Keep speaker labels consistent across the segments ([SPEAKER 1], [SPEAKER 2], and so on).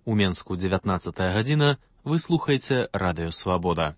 [SPEAKER 1] У Менску 19 гадзіна, вы слухаеце Радыё Свабода.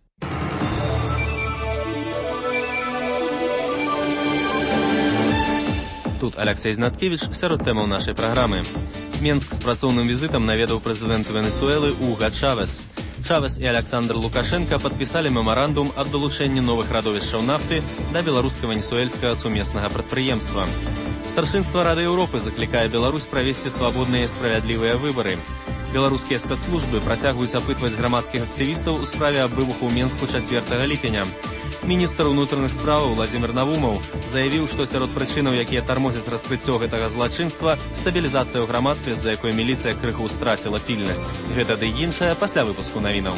[SPEAKER 1] Тут Алексей Знаткевич сярод тэмаў нашай праграмы. Менск з працоўным візітам наведаў прэзідэнт Венесуэлы Уга Чавес. Чавес і Александр Лукашенко падпісалі мемарандум аб далучэнні новых радовішчаў нафты да беларуска-венесуэльскага сумеснага прадпрыемства. Старшынства Рады Еўропы заклікае Беларусь правесці свабодныя і справядлівыя выбары. Беларускія спецслужбы працягваюць апытваць грамадскіх актывістаў у справе аб выбуху ў Менску 4 ліпеня. Міністр унутраных справаў Владзімір Навумаў заявіў, што сярод прычынаў, якія тармозяць раскрыццё гэтага злачынства, стабілізацыя ў грамадстве, з-за якой міліцыя крыху страціла пільнасць. Гэта ды іншае пасля выпуску навінаў.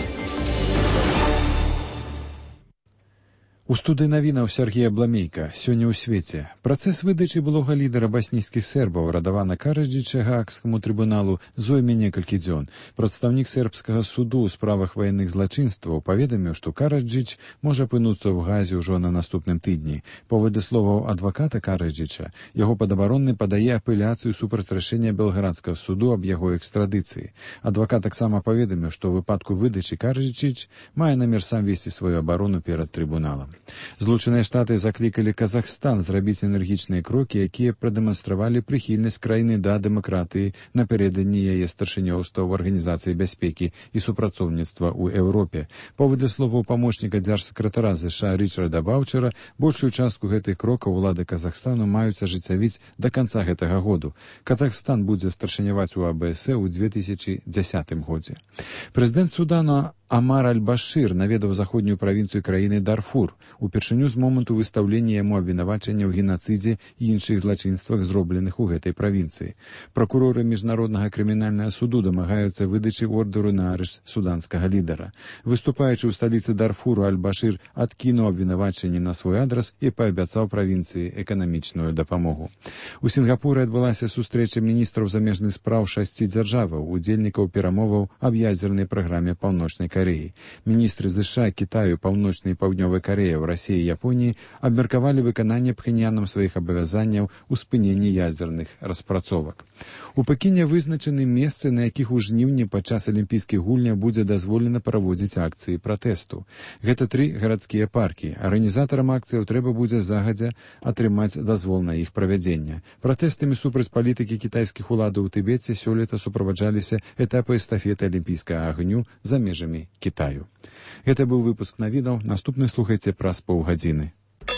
[SPEAKER 2] У студыі навінаў Сергея Бламейка. Сёння ў свеце. Працэс выдачы былога лідара баснійскіх сербаў Радавана Караджыча Гаагскаму трыбуналу зойме некалькі дзён. Прадстаўнік сербскага суду ў справах ваенных злачынстваў паведаміў, што Караджыч можа апынуцца ў Газе ўжо на наступным тыдні. Паводле словаў адваката Караджыча, яго падабаронны падае апеляцыю супраць рашэння белградскага суду аб яго экстрадыцыі. Адвакат таксама паведаміў, што ў выпадку выдачы Караджыч мае намер сам весці сваю абарону перад трыбуналам. Злучаныя Штаты заклікалі Казахстан зрабіць энергічныя крокі, якія прадэманстравалі прыхільнасць краіны да дэмакратыі напярэдадні яе старшынёўства ў Арганізацыі бяспекі і супрацоўніцтва ў Еўропе. Паводле словаў памочніка дзяржсакратара ЗША Річарда Баўчара, большую частку гэтых крокаў улады Казахстану маюць ажыццявіць да канца гэтага году. Казахстан будзе старшыняваць у АБС ў 2010 годзе. Прэзідэнт Судана Амар Аль-Башыр наведаў заходнюю правінцыю краіны Дарфур. Упершыню з моманту выстаўлення яму абвінавачання ў генацыдзе і іншых злачынствах, зробленых у гэтай правінцыі. Пракуроры міжнароднага крымінальнага суду дамагаюцца выдачы ордэру на арышт суданскага лідара. Выступаючы ў сталіцы Дарфуру, Аль-Башыр адкінуў абвінавачанне на свой адрас і паабяцаў правінцыі эканамічную дапамогу. У Сінгапуры адбылася сустрэча міністраў замежных спраў 6 дзяржаваў, удзельнікаў перамоваў аб ядзернай праграме Паўночнай Кореі. Міністры ЗША, Кітаю, Паўночнай і Паўднёвай Кареі, Расіі і Японіі абмеркавалі выкананне Пхеньянам сваіх абавязанняў у спыненні ядзерных распрацовак. У Пекіне вызначаны месцы, на якіх у жніўні падчас алімпійскіх гульняў будзе дазволена праводзіць акцыі пратэсту. Гэта 3 гарадскія паркі. Арганізатарам акцыяў трэба будзе загадзя атрымаць дазвол на іх правядзення. Пратэстамі супраць палітыкі кітайскіх уладаў у Тыбеце сёлета суправаджаліся этапы эстафеты алімпійскага агню за межамі Кітаю. Гэта быў выпуск навінаў. Наступны слухайце праз паўгадзіны.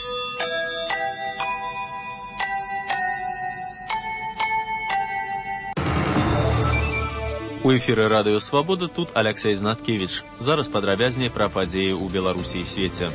[SPEAKER 1] У эфіры Радыё Свабода, тут Алексей Знаткевич. Зараз падрабязней пра падзеі ў Беларусі і свеце.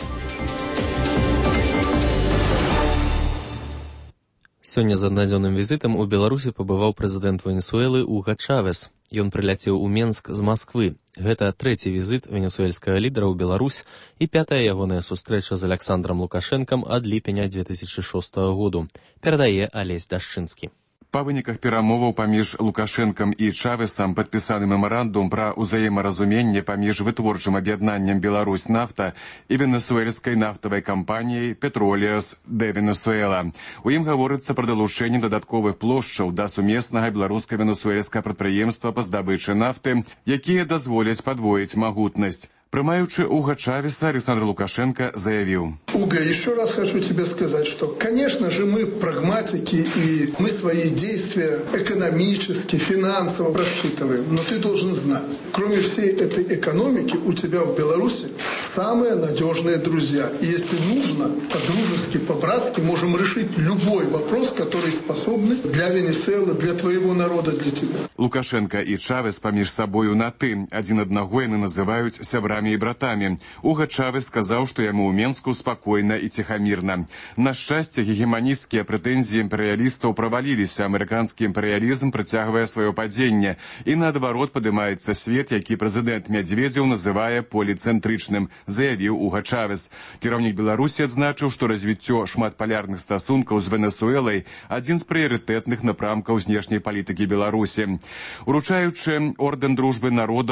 [SPEAKER 1] Сёння з аднадзённым візітам у Беларусі пабываў прэзідэнт Венесуэлы Уга Чавес. Ён прыляцеў у Менск з Масквы. Гэта 3-й візіт венесуэльскага лідара ў Беларусь і 5-я ягоная сустрэча з Александром Лукашэнкам ад ліпеня 2006 году. Перадае Алесь Дашчынскі.
[SPEAKER 3] Па выніках перамоваў паміж Лукашэнкам і Чавесам падпісаны мемарандум пра ўзаемаразуменне паміж вытворчым аб'яднаннем Беларусь нафта і венесуэльскай нафтавай кампаніяй Петролеас де Венесуэла. У ім гаворыцца пра далучэнне дадатковых плошчаў да сумеснага беларуска-венесуэльскага прадпрыемства па здабычы нафты, якія дазволяць падвоіць магутнасць. Прымаючы Уга Чавеса, Александр Лукашенко заявил:
[SPEAKER 4] Уга, еще раз хочу тебе сказать, что, конечно же, мы прагматики, и мы свои действия экономически, финансово рассчитываем. Но ты должен знать, кроме всей этой экономики, у тебя в Беларуси самые надежные друзья. И если нужно, по-дружески, по-братски, можем решить любой вопрос, который способны для Венесуэлы, для твоего народа, для тебя.
[SPEAKER 3] Лукашенко и Чавес паміж сабою на «ты». Один аднаго яны называюць сябрамі і братамі. Уга Чавес сказаў, што яму ў Менску спакойна і ціхамірна. На шчасце, гегеманісцкія прэтэнзіі імперыялістаў праваліліся. Амерыканскі імперыялізм працягвае сваё падзенне. І наадварот падымаецца свет, які прэзідэнт Мядзведзеў называе поліцэнтрычным, заявіў Уга Чавес. Кіраўнік Беларусі адзначыў, што развіццё шматпалярных стасункаў з Венесуэлай адзін з прыярытэтных напрамкаў знешняй палітыкі Беларусі. Уручаючы ордэн дружбы народаў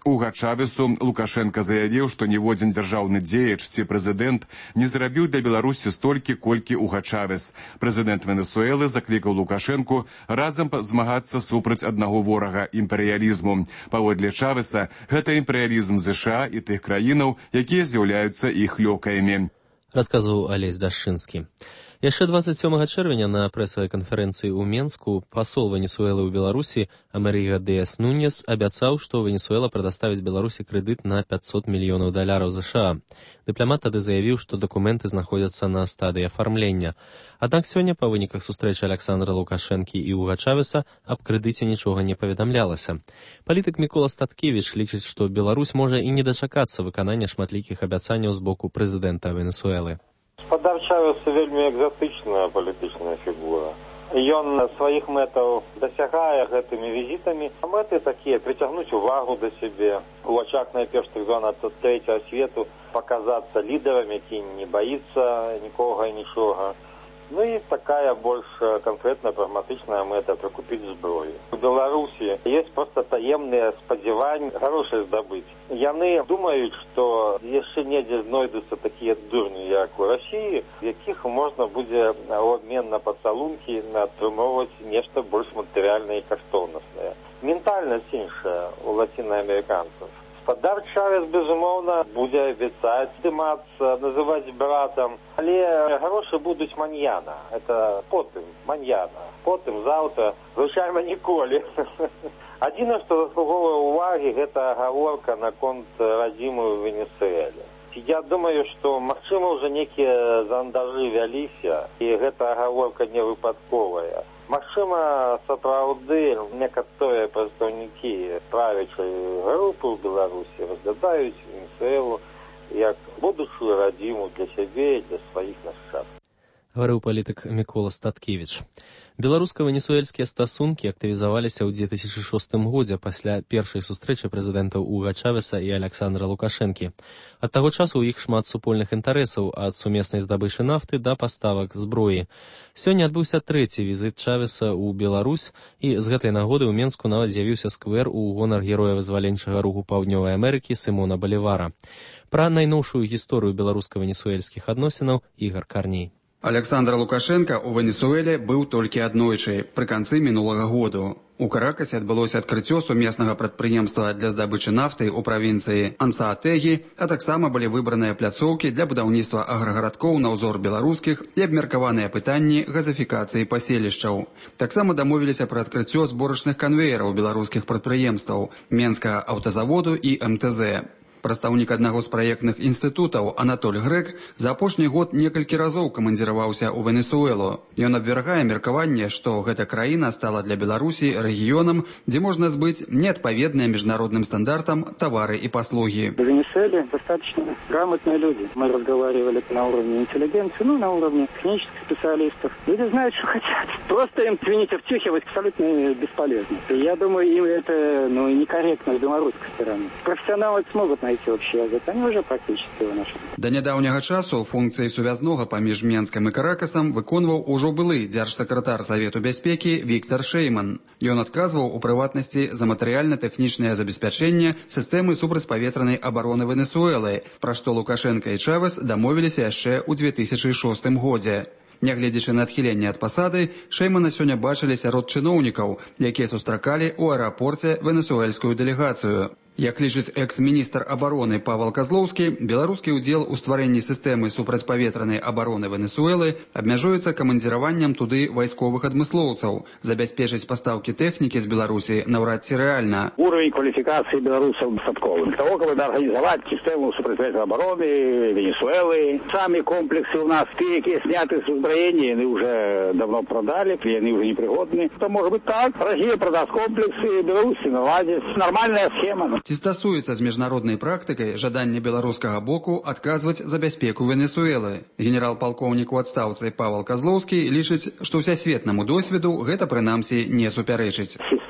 [SPEAKER 3] Уга Чавесу Лукашенко заявіў, што ніводзін дзяржаўны дзеяч ці прэзідэнт не зрабіў для Беларусі столькі, колькі Уга Чавес. Прэзідэнт Венесуэлы заклікаў Лукашенку разам змагацца супраць аднаго ворага імперыялізму. Паводле Чавеса, гэта імперыялізм США і тых краінаў, якія з'яўляюцца іх лёкаямі.
[SPEAKER 1] Расказваў Алесь Дашчынскі. Яшчэ 27 чэрвеня на прэсавай канферэнцыі ў Менску пасол Венесуэлы ў Беларусі Америго Диас Нуньес абяцаў, што Венесуэла прадаставіць Беларусі крэдыт на $500 мільёнаў США. Дыпламат тады заявіў, што дакументы знаходзяцца на стадыі афармлення. Аднак сёння па выніках сустрэчы Александра Лукашэнкі і Уга Чавеса аб крэдыце нічога не паведамлялася. Палітык Мікола Статкевіч лічыць, што Беларусь можа і не дачакацца выканання шматлікіх абяцанняў з боку прэзідэнта Венесуэлы.
[SPEAKER 5] Гаспадар Чавес вельмі экзатычная палітычная фігура. Ён сваіх мэтаў дасягае гэтымі візітамі. Мэты такія прыцягнуць увагу да сябе, у ачах найперш так званого трэцяга свету паказацца лідарам, які не баіцца нікога і нічога. Ну і такая больш канкрэтная прагматычная мэта прыкупіць зброю. У Беларусі ёсць проста таемныя спадзяванні грошай здабыць. Яны думаюць, што яшчэ недзе знойдуцца такія дурні, як у Расіі, якіх можна будзе у абмен на пацалункі атрымоўваць нешта больш матэрыяльнае і каштоўнаснае. Ментальнасць іншая у лацінаамерыканцаў. Гаспадар Чавес, безумоўна, будзе абяцаць здымацца, называць братам, але грошы будуць маньяна. Это потым, маньяна. Потым, заўтра, звычайна ніколі. Адзінае, што заслуговвае ўвагі, гэта агаворка наконт радзімы ў Венесуэле. Я думаю, што, магчыма, ўжо некія зандажы вяліся, і гэта агаворка не выпадковая. Магчыма, сапраўды некаторыя прадстаўнікі правячай групы ў Беларусі разглядаюць Венесуэлу як будучую радзіму для сябе і для сваіх нашчадкаў.
[SPEAKER 1] Гаварыў палітык Мікола Статкевіч. Беларуска-венесуэльскія стасункі актывізаваліся ў 2006 годзе пасля першай сустрэчы прэзідэнтаў Уга Чавеса і Александра Лукашэнкі. Ад таго часу ў іх шмат супольных інтарэсаў, ад сумеснай здабычы нафты да паставак зброі. Сёння адбыўся трэці візіт Чавеса ў Беларусь, і з гэтай нагоды ў Менску нават з'явіўся сквер у гонар героя вызваленчага руху Паўднёвай Амерыкі Сімона Балівара. Пра найноўшую гісторыю беларуска-венесуэльскіх адносінаў Ігар Карней.
[SPEAKER 6] Александр Лукашенко ў Венесуэле быў толькі аднойчы, пры канцы мінулага году. У Каракасе адбылося адкрыццё сумеснага прадпрыемства для здабычы нафты ў правінцыі Ансаатэгі, а таксама былі выбраныя пляцоўкі для будаўніцтва аграгарадкоў на ўзор беларускіх і абмеркаваныя пытанні газафікацыі паселішчаў. Таксама дамовіліся пра адкрыццё зборачных канвеераў беларускіх прадпрыемстваў Менскага аўтазаводу і МТЗ. Прадстаўнік аднаго з праектных інстытутаў Анатоль Грэк за апошні год некалькі разоў камандзіраваўся ў Венесуэлу. Ён абвяргае меркаванне, што гэта краіна стала для Беларусі рэгіёнам, дзе можна збыць неадпаведныя міжнародным стандартам тавары и послуги.
[SPEAKER 7] В Венесуэле достаточно грамотные люди. Мы разговаривали на уровне интеллигенции, на уровне технических специалистов. Люди знают, что хотят. Просто им, извините, втюхивать абсолютно бесполезно. И я думаю, им это некорректно с белорусской стороны. Профессионалы смогут найти общий язык. Они уже практически его нашли.
[SPEAKER 6] До нядаўняга часу функцыі сувязнога паміж Менскам і Каракасам выконваў ужо былы дзяржсакратар Савету бяспекі Віктор Шейман. Ён адказваў у прыватнасці за матэрыяльна-тэхнічнае забеспячэнне сістэмы супрацьпаветранай абароны Венесуэлы, пра што Лукашенко і Чавес дамовіліся яшчэ ў 2006 годзе. Нягледзячы на адхіленне ад пасады, Шеймана сёння бачылі сярод чыноўнікаў, якія сустракалі ў аэрапорце венесуэльскую дэлегацыю. Як лічыць экс-міністр абароны Павел Козлоўскі, беларускі ўдзел у стварэнні сістэмы супрацьпаветранай абароны Венесуэлы абмяжуецца камандзіраваннем туды вайсковых адмыслоўцаў. Забяспечыць пастаўкі тэхнікі з Беларусі наўрад ці рэальна.
[SPEAKER 8] Уровень квалификации белорусов достатковый. Для того, чтобы организовать систему супрацьпаветранной обороны Венесуэлы. Сами комплексы у нас, те, которые сняты с узброения, они уже давно продали, они уже непригодны. То может быть так. Россия продаст комплексы, Беларуси наладит. Нормальная схема.
[SPEAKER 6] Ці стасуецца з міжнароднай практыкай жаданне беларускага боку адказваць за бяспеку Венесуэлы. Генерал-палкоўнік у адстаўцы Павел Козлоўскі лічыць, што ўсясветнаму досведу гэта прынамсі не супярэчыць.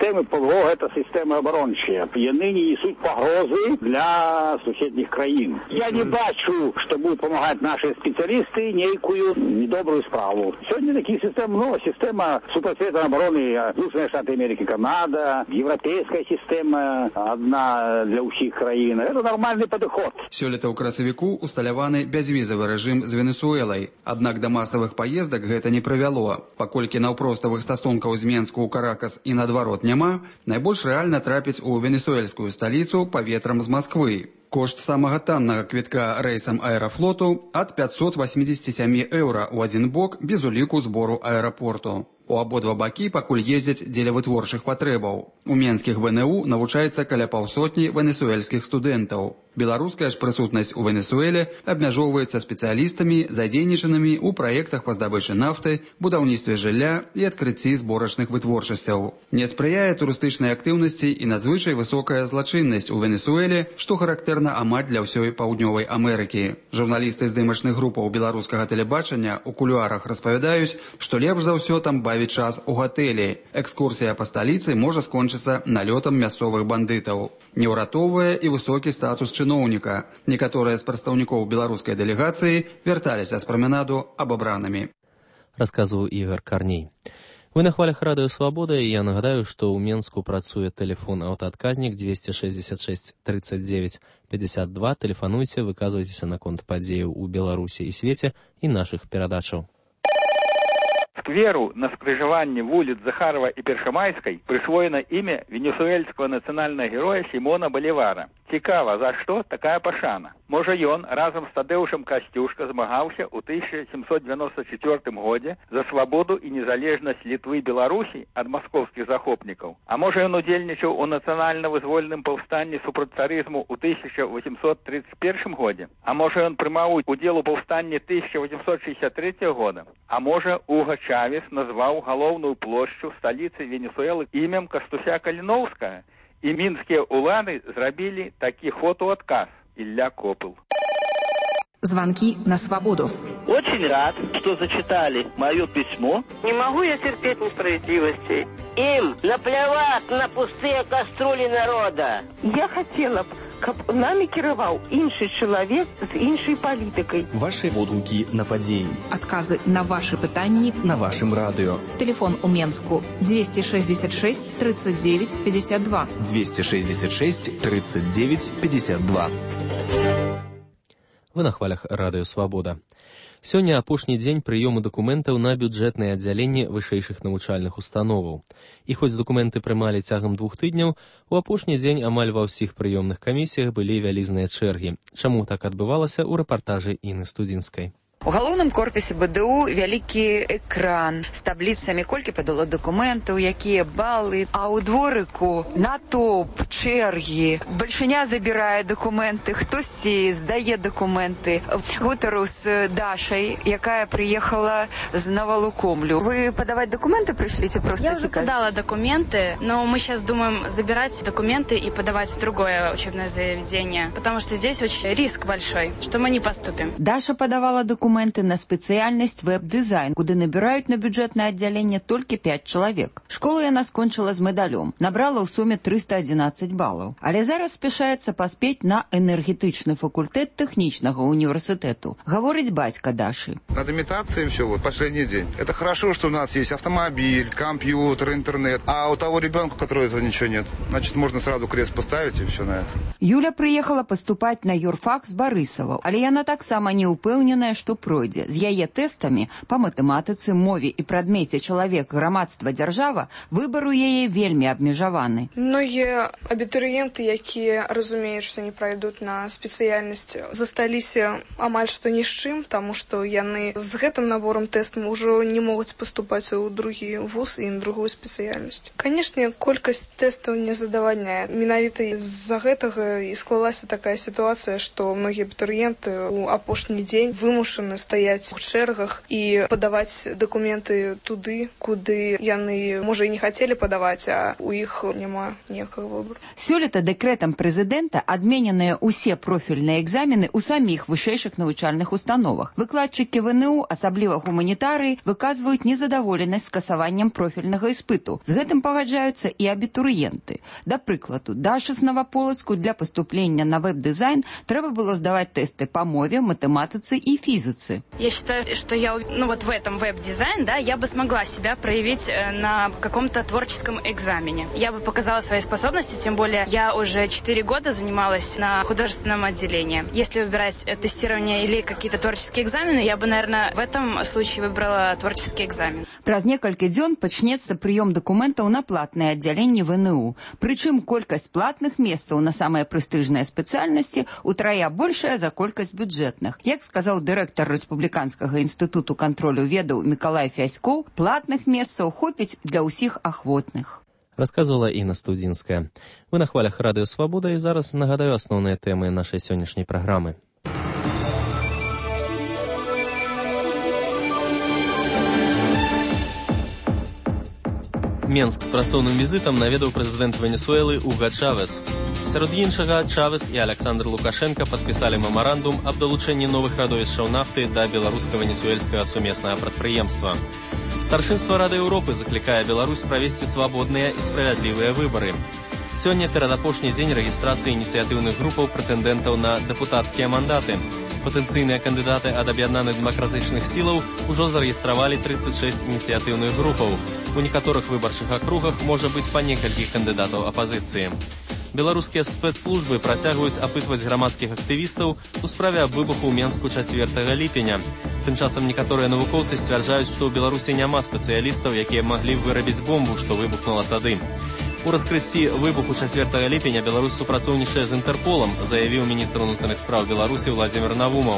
[SPEAKER 8] системы ПВО – это системы оборончие. Яны не несут погрозы для соседних краин. Я не бачу, что будут помогать наши специалисты некую недобрую справу. Сегодня такие системы, система супротивной обороны Соединенные Штаты Америки, Канада, европейская система одна для всех краин. Это нормальный подход.
[SPEAKER 6] Сёлета ў красавіку усталяваны бязвізавы рэжым з Венесуэлай. Аднак да масавых паездак гэта не прывяло. Паколькі наўпроставых стасункаў з Менску ў Каракас і наадварот няма, найбольш рэальна трапіць у венесуэльскую сталіцу паветрам з Масквы. Кошт самага таннага квітка рэйсам аэрафлоту ад 587 еўра ў адзін бок без уліку збору аэрапорту. У абодва бакі пакуль ездзяць дзеля вытворчых патрэбаў. У менскіх ВНУ навучаецца каля паўсотні венесуэльскіх студэнтаў. Беларуская ж прысутнасць у Венесуэле абмяжоўваецца спецыялістамі, задзейнічанымі ў праектах па здабычы нафты, будаўніцтве жылля і адкрыцці зборачных вытворчасцяў. Не спрыяе турыстычнай актыўнасці і надзвычай высокая злачыннасць у Венесуэле, што характэрна амаль для ўсёй Паўднёвай Амерыкі. Журналісты здымачных групаў беларускага тэлебачання ў кулуарах распавядаюць, што лепш за ўсё там бавіць час у гатэлі. Экскурсія па сталіцы можа скончыцца налётам мясцовых бандытаў. Не ўратоўвае і высокі статус чыноўніка. Некаторыя з прадстаўнікоў беларускай дэлегацыі вярталіся з праменаду абабранымі.
[SPEAKER 1] Расказваў Ігор Карней. Вы на хвалях радыё «Свабода», і я нагадаю, што ў Менску працуе тэлефон аўтаадказнік 266 39 52. Тэлефануйце, выказвайцеся наконт падзеяў у Беларусі і свеце і нашых перадачаў.
[SPEAKER 9] Скверу на скрыжаванні вуліц Захарова і Першамайскай прысвоена імя венесуэльскага нацыянальнага героя Сімона Балівара. Цікава, за што такая пашана? Можа, ён разам з Тадеушам Касцюшка змагаўся ў 1794 годзе за свабоду і незалежнасць Літвы і Беларусі ад маскоўскіх захопнікаў. А можа, ён удзельнічаў у нацыянальна-вызвольным паўстанні супраць царызму ў 1831 годзе? А можа, ён прымаў удзел у паўстанні 1863 года? А можа, Уга Чавес назваў галоўную плошчу сталіцы Венесуэлы імем Кастуся Каліноўскага, і мінскія ўлады зрабілі такі фотоадказ. Илья Копыл.
[SPEAKER 10] Звонки на свободу.
[SPEAKER 11] Очень рад, что зачитали мое письмо.
[SPEAKER 12] Не могу я терпеть несправедливости. Им наплевать на пустые кастрюли народа.
[SPEAKER 13] Я хотела б, каб нами кіраваў іншы чалавек з іншай палітыкай.
[SPEAKER 14] Ваши водгукі на падзеі.
[SPEAKER 10] Адказы на ваши пытанні
[SPEAKER 14] на вашым радыё.
[SPEAKER 10] Телефон у Менску 266 39 52.
[SPEAKER 14] 266 39 52.
[SPEAKER 1] Вы на хвалях радыё «Свабода». Сёння апошні дзень прыёму дакументаў на бюджэтныя аддзяленні вышэйшых навучальных установаў. І хоць дакументы прымалі цягам 2 тыдняў, у апошні дзень амаль ва ўсіх прыёмных камісіях былі вялізныя чэргі. Чаму так адбывалася, у рэпартажы Інны Студзінскай.
[SPEAKER 15] У галоўным корпусе БДУ вялікі экран з табліцамі, колькі падало дакументаў, якія балы, а ў дворыку натоўп, чэргі. Бальшыня забірае дакументы, хтосьці здае дакументы. Гутару з Дашай, якая прыехала з Новолукомлю. Вы подавать документы пришли, просто
[SPEAKER 16] Я уже подала документы, но мы сейчас думаем забирать документы и подавать в другое учебное заведение, потому что здесь очень риск большой, что мы не поступим.
[SPEAKER 15] Даша подавала документы на спецыяльнасць веб-дызайн, куды набіраюць на бюджэтнае аддзяленне толькі 5 чалавек. Школу яна скончыла з медалём, набрала ў суме 311 балаў. Але зараз спяшаецца паспець на энергетычны факультэт тэхнічнага універсітэту. Гаворыць бацька Дашы.
[SPEAKER 17] Над имитацией все, последний день. Это хорошо, что у нас есть автомобиль, компьютер, интернет, а у того ребенка, у которого этого ничего нет, значит, можно сразу крест поставить и все на это.
[SPEAKER 15] Юля прыехала паступаць на юрфак з Барысава, але яна таксама не ўпэўненая, што пройдзе. З яе тэстамі па матэматыцы, мове і прадмеце чалавек, грамадства, дзяржава выбар у яе вельмі абмежаваны.
[SPEAKER 18] Многія абітурыенты, якія разумеюць, што не пройдуць на спецыяльнасць, засталіся амаль што ні з чым, таму што яны з гэтым набором тэстам ўжо не могуць паступаць у другі вуз і на другую спецыяльнасць. Канешне, колькасць тэстаў не задавальняе. Менавіта з-за гэтага і склалася такая сітуацыя, што многія абітурыенты ў апошні дзень вымушаны павінны стаяць у чэргах і падаваць дакументы туды, куды яны, можа, і не хацелі падаваць, а у іх няма ніякага выбору.
[SPEAKER 19] Сёлета дэкрэтам прэзідэнта адмененыя ўсе профільныя экзамены ў саміх вышэйшых навучальных установах. Выкладчыкі ВНУ, асабліва гуманітарыі, выказваюць незадаволенасць скасаваннем профільнага іспыту. З гэтым пагаджаюцца і абітурыенты. Да прыкладу, Даша з Новополацку для поступления на веб-дизайн треба было сдавать тесты по мове, математике и физике.
[SPEAKER 16] Я считаю, что я в этом веб-дизайн, я бы смогла себя проявить на каком-то творческом экзамене. Я бы показала свои способности, тем более я уже 4 года занималась на художественном отделении. Если выбирать тестирование или какие-то творческие экзамены, я бы, наверное, в этом случае выбрала творческий экзамен.
[SPEAKER 19] Праз некалькі дзён пачнецца прыём дакументаў на платныя аддзяленні ВНУ. Прычым колькасць платных месцаў на самыя прэстыжныя спецыяльнасці утрая большая за колькасць бюджэтных. Як сказаў дырэктар Рэспубліканскага інстытуту кантролю ведаў Мікалай Фяськоў, платных месцаў хопіць для ўсіх ахвотных.
[SPEAKER 1] Рассказывала Інна Студзінская. Вы на хвалях Радыё Свабода, і зараз нагадаю асноўныя тэмы нашай сённяшняй праграмы. Менск з працоўным візітам наведаў прэзідэнт Венесуэлы Уга Чавес. Сярод іншага, Чавес і Александр Лукашенка падпісалі мемарандум аб далучэнні новых радовішчаў нафты да беларуска-венесуэльскага сумеснага прадпрыемства. Старшынства Рады Еўропы заклікае Беларусь правесці свабодныя і справядлівыя выбары. Сёння перадапошні дзень рэгістрацыі ініцыятыўных групаў прэтэндэнтаў на дэпутацкія мандаты. Патэнцыйныя кандыдаты ад аб'яднаных дэмакратычных сілаў ужо зарэгістравалі 36 ініцыятыўных групаў. У некаторых выбарчых акругах можа быць па некалькі кандыдатаў апазіцыі. Беларускія спецслужбы працягваюць апытваць грамадскіх актывістаў у справе аб выбуху ў Менску 4 ліпеня. Тым часам некаторыя навукоўцы сцвярджаюць, што ў Беларусі няма спецыялістаў, якія маглі вырабіць бомбу, што выбухнула тады. У раскрыцці выбуху 4 ліпеня Беларусь супрацоўнічае з Інтэрполам, заявіў міністр унутраных спраў Беларусі Владзімір Навумаў.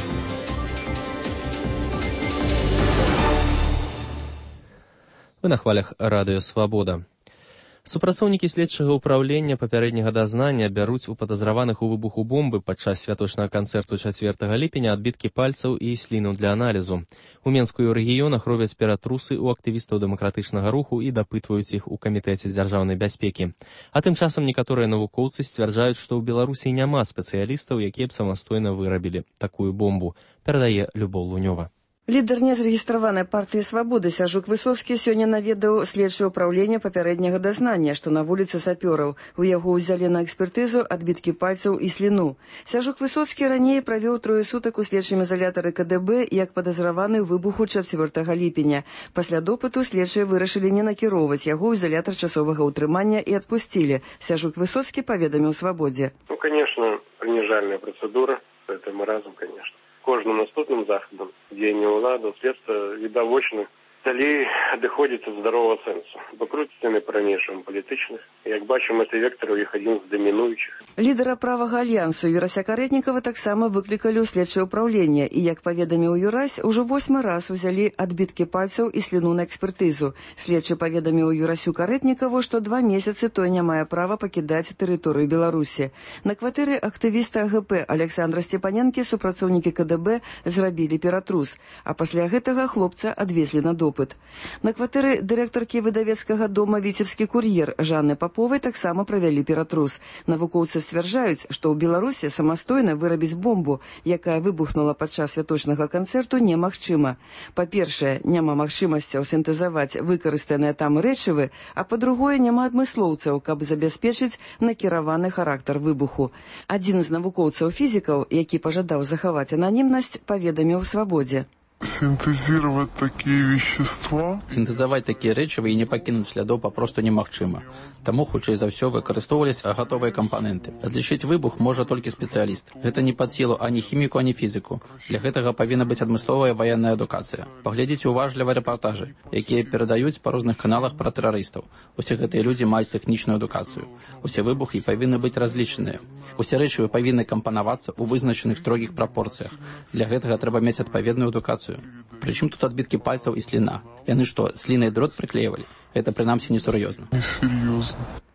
[SPEAKER 1] Вы на хвалях Радыё Свабода. Супрацоўнікі следчага ўпраўлення папярэдняга дазнання бяруць у падазраваных у выбуху бомбы падчас святочнага канцэрту 4 ліпеня адбіткі пальцаў і сліну для аналізу. У Менску і ў рэгіёнах робяць ператрусы ў актывістаў дэмакратычнага руху і дапытваюць іх у камітэце дзяржаўнай бяспекі. А тым часам некаторыя навукоўцы сцвярджаюць, што ў Беларусі няма спецыялістаў, якія б самастойна вырабілі такую бомбу, перадае Любоў Лунёва.
[SPEAKER 20] Лідар незарэгістраванай партыі «Свабоды» Сяжук Высоцкі сёння наведаў следчае ўпраўленне папярэдняга дазнання, што на вуліцы Сапёраў. У яго ўзялі на экспертызу адбіткі пальцаў і сліну. Сяжук Высоцкі раней правёў 3 сутак у следчым ізалятары КДБ як падазраваны ў выбуху 4 ліпеня. Пасля допыту следчыя вырашылі не накіроўваць яго ў ізалятар часовага ўтрымання і адпусцілі. Сяжук Высоцкі паведаміў «Свабодзе».
[SPEAKER 21] Конечно, принижальная процедура. Это маразм, конечно. Кожным наступным заходам дзеяння ўладаў следства відавочна далей адыходзіць ад здаровага сэнсу. Пакруціць яны па-ранейшаму палітычных. Як бачым, гэты вектар у іх адзін з дамінуючых.
[SPEAKER 20] Лідара правага альянсу Юрася Карэтнікава таксама выклікалі ў следчае ўпраўленне і, як паведаміў Юрась, ужо 8 раз узялі адбіткі пальцаў і сліну на экспертызу. Следчы паведаміў Юрасю Карэтнікаву, што 2 месяцы той не мае права пакідаць тэрыторыю Беларусі. На кватэры актывіста АГП Александра Сцепаненкі супрацоўнікі КДБ зрабілі ператрус, а пасля гэтага хлопца адвезлі на допыт. На кватэры дырэктаркі выдавецкага дома «Віцебскі кур'ер» Жанны Паповай таксама правялі ператрус. Навукоўцы сцвярджаюць, што ў Беларусі самастойна вырабіць бомбу, якая выбухнула падчас святочнага канцэрту, немагчыма. Па-першае, няма магчымасцяў сінтэзаваць выкарыстаныя там рэчывы, а па-другое, няма адмыслоўцаў, каб забяспечыць накіраваны характар выбуху. Адзін з навукоўцаў-фізікаў, які пажадаў захаваць ананімнасць, паведаміў «Свабодзе».
[SPEAKER 22] Синтезировать такие вещества?
[SPEAKER 23] Синтезовать такие рэчывы и не пакінуць слядоў папросту немагчыма. Таму, хутчэй за ўсё, выкарыстоўваліся гатовыя кампаненты. Разлічыць выбух можа толькі спецыяліст. Гэта не пад сілу ані хіміку, ані фізіку. Для гэтага павінна быць адмысловая ваенная адукацыя. Паглядзіце уважліва рэпартажы, якія перадаюць па розных каналах пра тэрарыстаў. Усе гэтыя людзі маюць тэхнічную адукацыю. Усе выбухі павінны быць разлічаныя. Усе рэчывы павінны кампанавацца ў вызначаных строгіх прапорцыях. Для гэтага трэба мець адпаведную адукацыю. Прычым тут адбіткі пальцаў і сліна? Яны што, слінай дрот прыклеівалі? Это, прынамсі, несур'ёзна.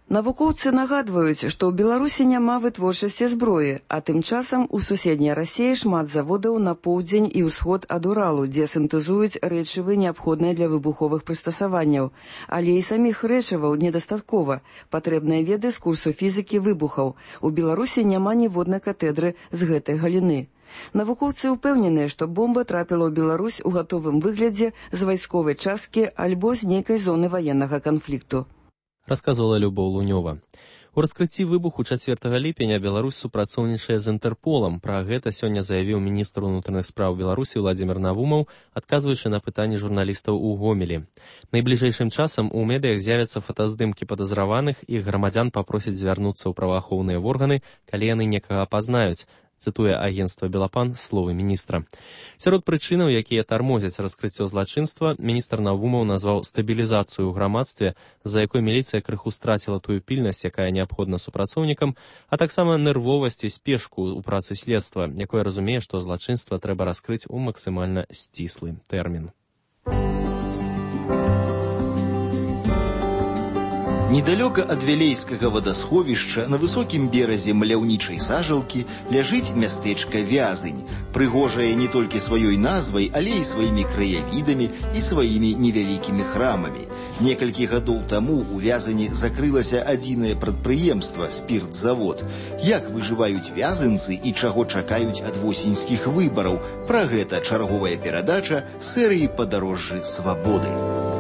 [SPEAKER 20] Навукоўцы нагадваюць, што ў Беларусі няма вытворчасці зброі, а тым часам у суседняй Расіі шмат заводаў на поўдзень і ўсход ад Уралу, дзе сінтэзуюць рэчывы, неабходныя для выбуховых прыстасаванняў. Але і саміх рэчываў недастаткова. Патрэбныя веды з курсу фізікі выбухаў. У Беларусі няма ніводнай катедры з гэтай галіны. Навукоўцы ўпэўненыя, што бомба трапіла ў Беларусь у гатовым выглядзе з вайсковай часткі альбо з нейкай зоны ваеннага канфлікту.
[SPEAKER 1] Расказвала Любоў Лунёва. У раскрыцці выбуху 4 ліпеня Беларусь супрацоўнічае з Інтэрполам. Пра гэта сёння заявіў міністр унутраных спраў Беларусі Владзімір Навумаў, адказваючы на пытанні журналістаў у Гомелі. Найбліжэйшым часам у медыях з'явяцца фотаздымкі падазраваных, і грамадзян папросяць звярнуцца ў праваахоўныя органы, калі яны некага апазнаюць, цытуе агенцтва «Белапан» словы міністра. Сярод прычынаў, якія тармозяць раскрыццё злачынства, міністр Навумаў назваў стабілізацыю ў грамадстве, з-за якой міліцыя крыху страціла тую пільнасць, якая неабходна супрацоўнікам, а таксама нервовасць і спешку ў працы следства, якое разумее, што злачынства трэба раскрыць у максімальна сціслы тэрмін.
[SPEAKER 2] Недалёка ад Вялейскага вадасховішча на высокім беразе маляўнічай сажалкі ляжыць мястэчка Вязань, прыгожае не толькі сваёй назвай, але і сваімі краявідамі і сваімі невялікімі храмамі. Некалькі гадоў таму у Вязані закрылася адзінае прадпрыемства спіртзавод. Як выжываюць вязанцы і чаго чакаюць ад восеньскіх выбараў? Пра гэта чарговая перадача серыі «Падарожжы свабоды».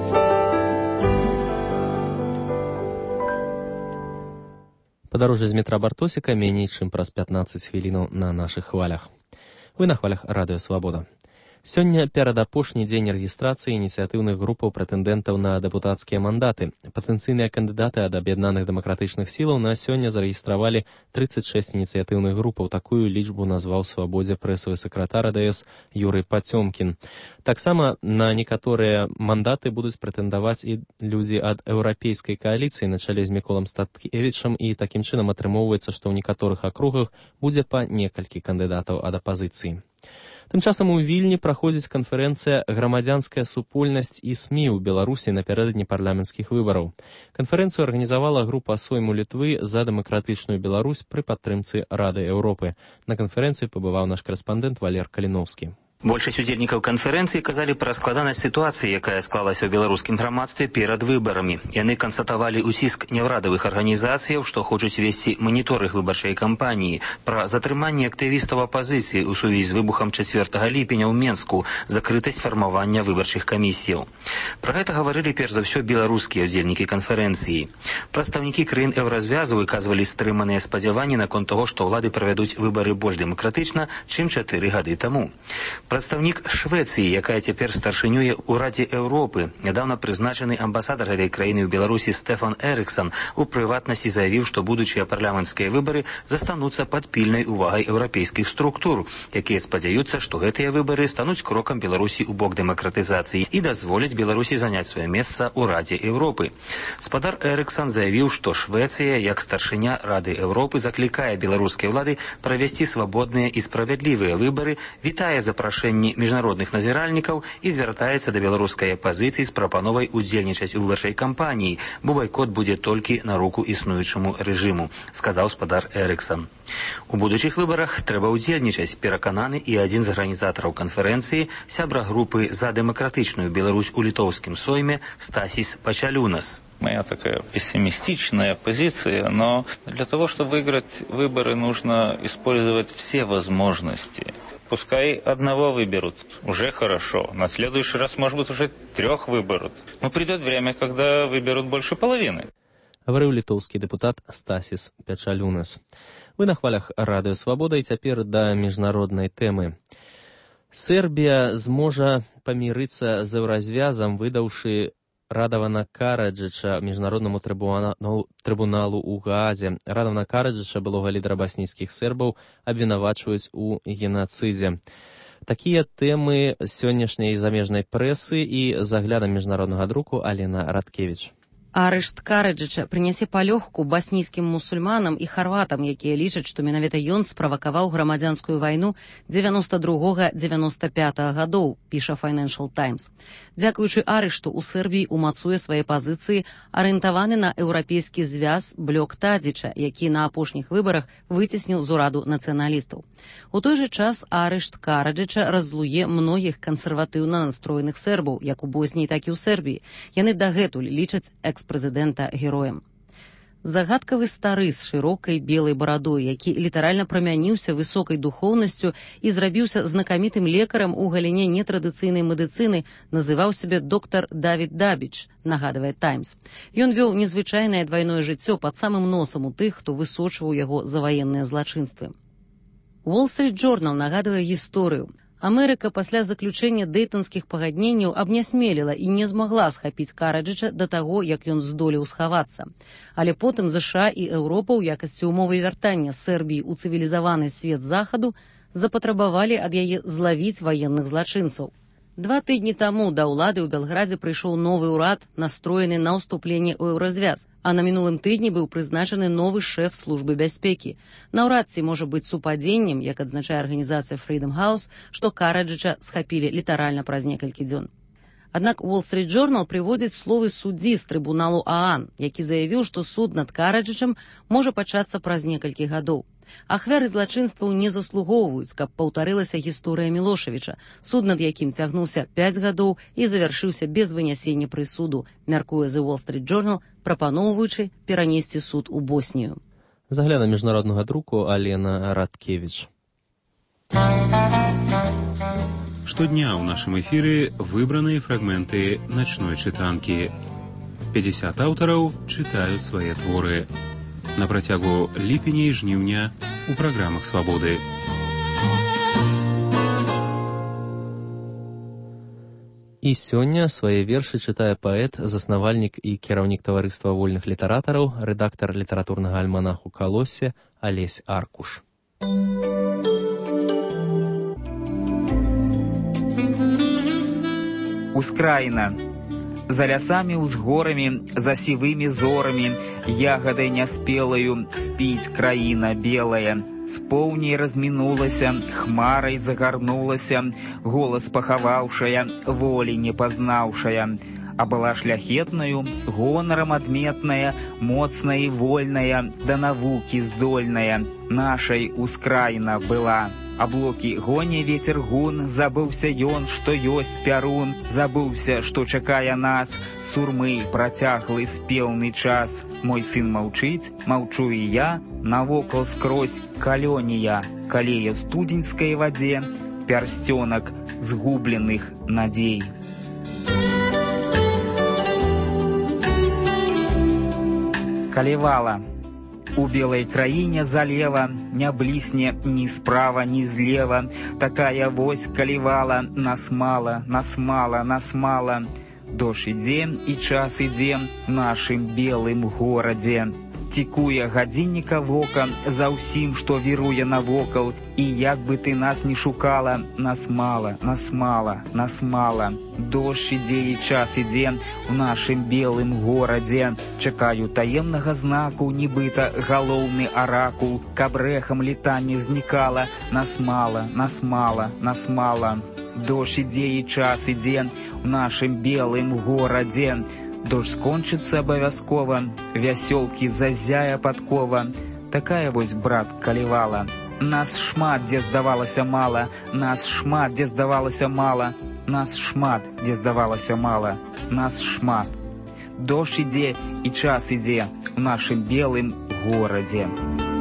[SPEAKER 1] Падарожжа з метра Бартосіка меней, чым праз 15 хвілінаў на нашых хвалях. Вы на хвалях Радыё Свабода. Сёння перадапошні дзень рэгістрацыі ініцыятыўных групаў прэтэндэнтаў на дэпутацкія мандаты. Патэнцыйныя кандыдаты ад аб'яднаных дэмакратычных сілаў на сёння зарэгістравалі 36 ініцыятыўных групаў. Такую лічбу назваў Свабодзе прэсавы сакратар АДС Юрый Пацёмкін. Таксама на некаторыя мандаты будуць прэтэндаваць і людзі ад еўрапейскай кааліцыі на чале з Міколам Статкевічам, і такім чынам атрымоўваецца, што ў некаторых акругах будзе па некалькі кандыдатаў ад апазіцыі. Тым часам у Вільні праходзіць канферэнцыя «Грамадзянская супольнасць і СМІ ў Беларусі напярэдадні парламенцкіх выбараў». Канферэнцыю арганізавала група сойму Літвы за дэмакратычную Беларусь пры падтрымцы Рады Еўропы. На канферэнцыі пабываў наш карэспандэнт Валер Каліноўскі.
[SPEAKER 3] Большасць удзельнікаў канферэнцыі казалі пра складанасць сітуацыі, якая склалася ў беларускім грамадстве перад выбарамі. Яны канстатавалі ўціск няўрадавых арганізацыяў, што хочуць весці маніторынг выбарчай кампаніі, пра затрыманне актывістаў апазіцыі ў сувязі з выбухам 4 ліпеня ў Менску, закрытасць фармавання выбарчых камісіяў. Пра гэта гаварылі перш за ўсё беларускія удзельнікі канферэнцыі. Прадстаўнікі краін еўразвязу выказвалі стрыманыя спадзяванні наконт таго, што ўлады правядуць выбары больш дэмакратычна, чым 4 гады таму. Прадстаўнік Швецыі, якая цяпер старшынюе ў Радзе Еўропы, нядаўна прызначаны амбасадар гэтай краіны ў Беларусі Стефан Эрыксон, у прыватнасці заявіў, што будучыя парламенцкія выбары застануцца пад пільнай увагай еўрапейскіх структур, якія спадзяюцца, што гэтыя выбары стануць крокам Беларусі ў бок дэмакратызацыі і дазволяць Беларусі заняць сваё месца ў Радзе Еўропы. Спадар Эрыксон заявіў, што Швецыя, як старшыня Рады Еўропы, заклікае беларускія ўлады правесці свабодныя і справядлівыя выбары, вітае запрашэнне міжнародных назіральнікаў і звяртаецца да беларускай апазіцыі з прапановай удзельнічаць у выбарчай кампаніі, бо байкот будзе толькі на руку існуючаму рэжыму, сказаў спадар Эрыксон. У будучых выбарах трэба удзельнічаць, перакананы і адзін з арганізатараў канферэнцыі, сябра групы «За дэмакратычную Беларусь» у літоўскім сойме Стасіс Пачалюнас.
[SPEAKER 4] Моя такая пессимистичная позиция, но для того, чтобы выиграть выборы, нужно использовать все возможности. Пускай одного выберут, уже хорошо. На следующий раз, может быть, уже 3 выберут. Но придет время, когда выберут больше половины.
[SPEAKER 1] Гаварыў літоўскі дэпутат Стасіс Пячалюнас. Вы на хвалях Радыё Свабода, і цяпер да міжнароднай тэмы. Сербія зможа памірыцца з еўразвязам, выдаўшы Радавана Караджыча міжнароднаму трыбуналу ў Гаазе. Радавана Караджыча, былога лідара баснійскіх сербаў, абвінавачваюць у генацыдзе. Такія тэмы сённяшняй замежнай прэсы і з аглядам міжнароднага друку Алена Радкевіч.
[SPEAKER 5] Арышт Караджыча прынясе палёгку баснійскім мусульманам і харватам, якія лічаць, што менавіта ён справакаваў грамадзянскую вайну 92-95 гадоў, піша Financial Times. Дзякуючы арышту ў Сербіі умацуе свае пазіцыі арыентаваны на еўрапейскі звяз Блок Тадзіча, які на апошніх выбарах выцесніў з ураду нацыяналістаў. У той жа час арышт Караджыча раззлуе многіх кансерватыўна настроеных сербаў, як у Босніі, так і ў Сербіі. Яны дагэтуль лічаць экс-прэзідэнта героем. Загадкавы стары з шырокай белай барадой, які літаральна прамяніўся высокай духоўнасцю і зрабіўся знакамітым лекарам у галіне нетрадыцыйнай медыцыны, называў сябе доктар Давід Дабіч, нагадвае Таймс. Ён вёў незвычайнае двайное жыццё пад самым носам у тых, хто высочваў яго за ваенныя злачынствы. Wall Street Journal нагадвае гісторыю. Амерыка пасля заключэння дэйтанскіх пагадненняў абнясмеліла і не змагла схапіць Караджыча да таго, як ён здолеў схавацца. Але потым ЗША і Еўропа ў якасці ўмовы вяртання Сербіі ў цывілізаваны свет захаду запатрабавалі ад яе злавіць ваенных злачынцаў. 2 тыдні таму да ўлады ў Белградзе прыйшоў новы ўрад, настроены на ўступленне ў еўразвяз, а на мінулым тыдні быў прызначаны новы шэф службы бяспекі. Наўрад ці можа быць супадзеннем, як адзначае арганізацыя Freedom House, што Караджыча схапілі літаральна праз некалькі дзён. Аднак Wall Street Journal прыводзіць словы суддзі з трыбуналу ААН, які заявіў, што суд над Караджычам можа пачацца праз некалькі гадоў. Ахвяры злачынстваў не заслугоўваюць, каб паўтарылася гісторыя Мілошавіча, суд над якім цягнуўся 5 гадоў і завяршыўся без вынясення прысуду, мяркуе The Wall Street Journal, прапаноўваючы перанесці суд у Боснію.
[SPEAKER 1] З аглядам міжнароднага друку Алена Радкевіч.
[SPEAKER 7] Штодня ў нашым эфіры выбраныя фрагменты начной чытанкі. 50 аўтараў чытаюць свае творы. На працягу ліпеня і жніўня у праграмах «Свабоды».
[SPEAKER 1] І сёння свае вершы чытае паэт, заснавальнік і кіраўнік таварыства вольных літаратараў, рэдактар літаратурнага альманаху «Калоссе» Алесь Аркуш.
[SPEAKER 8] Ускраіна. За лясамі ўзгорамі, за сівымі зорамі, ягодай няспелаю спіць краіна белая. З поўняй размінулася, хмарай загарнулася, голас пахаваўшая, волі не пазнаўшая. А была шляхетнаю, гонарам адметная, моцная і вольная, да навукі здольная. Нашай ускраіна была. Аблокі гоня ветер гун, забыўся ён, што ёсць пярун, забыўся, што чакае нас, сурмы працяглы спеўны час. Мой сын маўчыць, маўчу і я, навокал скрозь калёнія, калее ў студзеньскай вадзе, пярсцёнак згубленых надзей. Калевала. У белой краіне залева не блісне ні справа, ні злева. Такая вось калевала, нас мала, нас мала, нас мала. Дождь ідзе і час ідзе в нашым белым горадзе. Цікуе гадзінніка вока за ўсім, што віруе навокал. І як бы ты нас не шукала, нас мала, нас мала, нас мала. Дождь ідзе і час ідзе в нашым белым горадзе. Чакаю таемнага знаку, нібыта галоўны аракул, каб рэхам летанне знікала. Нас мала, нас мала, нас мала. Дождь ідзе і час ідзе в нашым белым горадзе. Дождь скончыцца абавязкова, вясёлкі зазяе падкова. Такая вось, брат, калевала. Нас шмат, дзе здавалася мала, нас шмат, дзе здавалася мала, нас шмат, дзе здавалася мала, нас шмат. Дождь ідзе і час ідзе в нашым белым горадзе.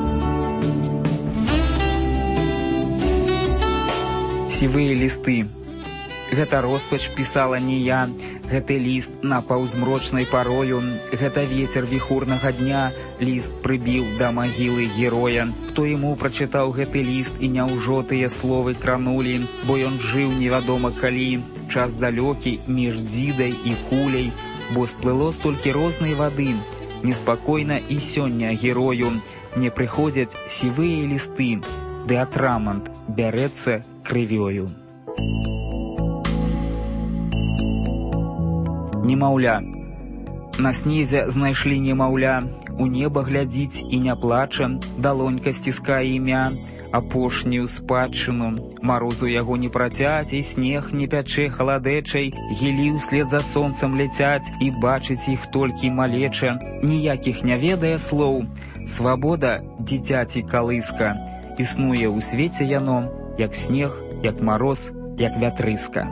[SPEAKER 8] Сівыя лісты. Гэта роспач пісала не я, гэты ліст на паўзмрочнай парою, гэта вецер віхурнага дня, ліст прыбіў да магілы героя. Хто яму прачытаў гэты ліст, і няўжо тыя словы кранулі, бо ён жыў невядома калі, час далёкі між дзідай і куляй, бо сплыло столькі рознай вады. Неспакойна і сёння герою не прыходзяць сівыя лісты, ды атрамант бярэцца крывёю. Немаўля. На снезе знайшлі немаўля, у неба глядзіць і не плача, далонька сціскае імя, апошнюю спадчыну. Марозу яго не працяць, і снег не пячэ халадэчай, гілі ўслед за сонцам ляцяць, і бачыць іх толькі малеча, ніякіх не ведае слоў. Свабода, дзіцяці калыска, існуе ў свеце яно, як снег, як мароз, як вятрыска.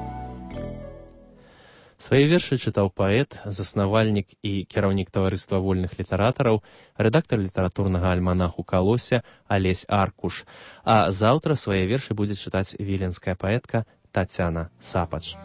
[SPEAKER 1] Свае вершы чытаў паэт, заснавальнік і кіраўнік таварыства вольных літаратараў, рэдактар літаратурнага альманаху «Калосся» Алесь Аркуш. А заўтра свае вершы будзе чытаць віленская паэтка Тацяна Сапач.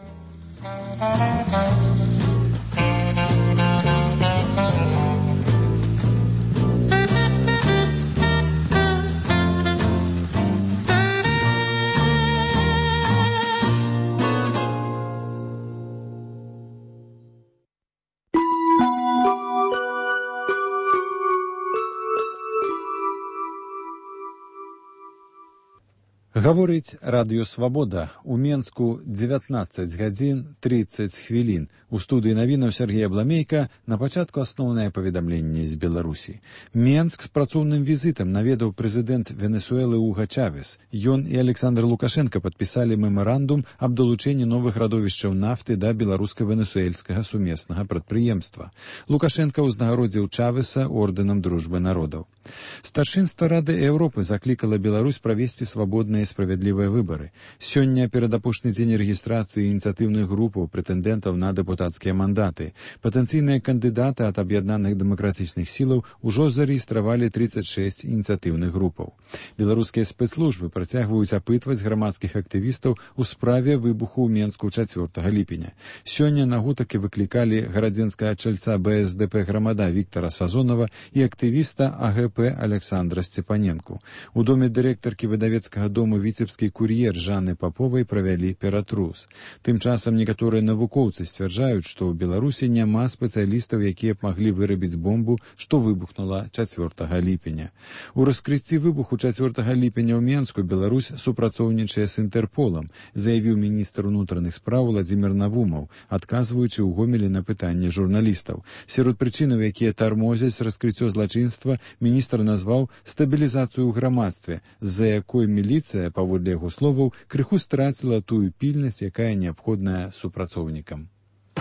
[SPEAKER 6] Гаворыць радыё «Свабода». У Менску 19 гадзін 30 хвілін. У студыі навінаў Сергея Бламейка на пачатку асноўнае паведамленне з Беларусі. Менск з працоўным візітам наведаў прэзідэнт Венесуэлы Уга Чавес. Ён і Александр Лукашенко падпісалі мемарандум аб далучэнні новых радовішчаў нафты да беларуска-венесуэльскага сумеснага прадпрыемства. Лукашенко ўзнагародзіў Чавеса ордэнам дружбы народаў. Старшынства Рады Еўропы заклікала Беларусь правесці свабодныя і справядлівыя выбары. Сёння перад апошні дзень рэгістрацыі ініцыятыўных групаў прэтэндэнтаў на дэпутацкія мандаты. Патэнцыйныя кандыдаты ад аб'яднаных дэмакратычных сілаў ужо зарэгістравалі 36 ініцыятыўных групаў. Беларускія спецслужбы працягваюць апытваць грамадскіх актывістаў у справе выбуху ў Менску 4 ліпеня. Сёння на гутакі выклікалі гарадзенскага чальца БСДП грамада Віктара Сазонова і актывіста АГП Александра Сцепаненку. У доме дырэктаркі выдавецкага дому віцебскі кур'ер Жанны Паповай правялі ператрус. Тым часам некаторыя навукоўцы сцвярджаюць, што ў Беларусі няма спецыялістаў, якія б маглі вырабіць бомбу, што выбухнула 4 ліпеня. У раскрыцці выбуху 4 ліпеня ў Менску Беларусь супрацоўнічае з Інтэрполам, заявіў міністр унутраных спраў Владзімір Навумаў, адказваючы ў Гомелі на пытанне журналістаў. Сярод прычынаў, якія тармозяць раскрыццё злачынства, міністр назваў стабілізацыю ў грамадстве, з-за якой міліцыя, паводле яго словаў, крыху страціла тую пільнасць, якая неабходная супрацоўнікам.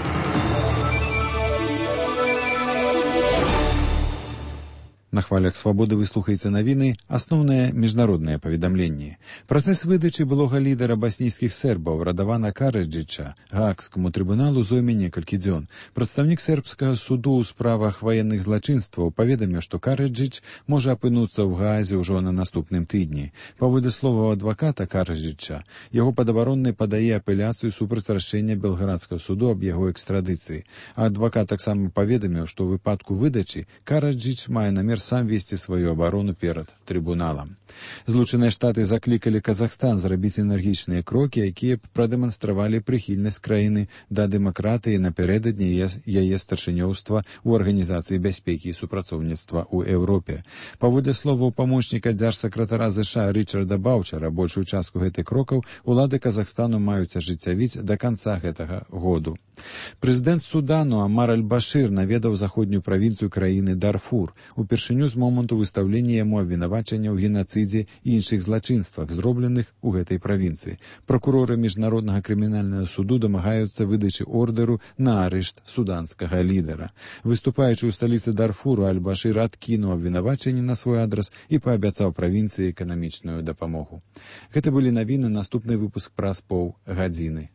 [SPEAKER 6] На хвалях «Свабоды» вы слухаеце навіны, асноўнае міжнароднае паведамленне. Працэс выдачы былога лідара баснійскіх сербаў Радавана Караджыча Гаагскаму трыбуналу зойме некалькі дзён. Прадстаўнік сербскага суду ў справах ваенных злачынстваў паведаміў, што Караджыч можа апынуцца ў Гаазе ўжо на наступным тыдні. Паводле словаў адваката Караджыча, яго падабаронны падае апеляцыю супраць рашэння белградскага суду аб яго экстрадыцыі. А адвакат таксама паведаміў, што ў выпадку выдачы Караджыч мае намер сам весці сваю абарону перад трыбуналам. Злучаныя Штаты заклікалі Казахстан зрабіць энергічныя крокі, якія б прадэманстравалі прыхільнасць краіны да дэмакратыі напярэдадні яе старшынёўства ў Арганізацыі бяспекі і супрацоўніцтва ў Еўропе. Паводле словаў памочніка дзяржсакратара ЗША Рычарда Баўчара, большую частку гэтых крокаў улады Казахстану маюць ажыццявіць да канца гэтага году. Прэзідэнт Судану Амар аль-Башыр наведаў заходнюю правінцыю краіны Дарфур. Упершыню з моманту выстаўлення яму абвінавачання ў генацыдзе і іншых злачынствах, зробленых у гэтай правінцыі. Пракуроры міжнароднага крымінальнага суду дамагаюцца выдачы ордэру на арышт суданскага лідара. Выступаючы ў сталіцы Дарфуру, аль-Башыр адкінуў абвінавачанні на свой адрас і паабяцаў правінцыі эканамічную дапамогу. Гэта былі навіны, наступны выпуск праз паўгадзіны.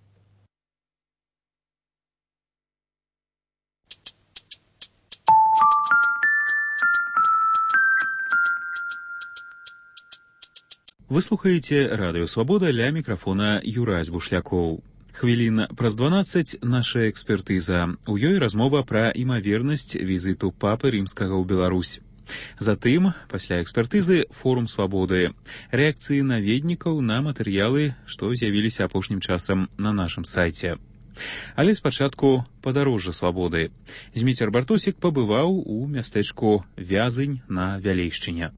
[SPEAKER 7] Вы слухаеце радыё «Свабода», ля мікрафона Юрась Бушлякоў. Хвілін праз 12 наша экспертыза. У ёй размова пра імавернасць візіту папы рымскага ў Беларусь. Затым, пасля экспертызы, форум «Свабоды». Рэакцыі наведнікаў на матэрыялы, што з'явіліся апошнім часам на нашым сайце. Але спачатку падарожжа «Свабоды». Зміцер Бартосік пабываў у мястэчку Вязынь на Вялейшчыне.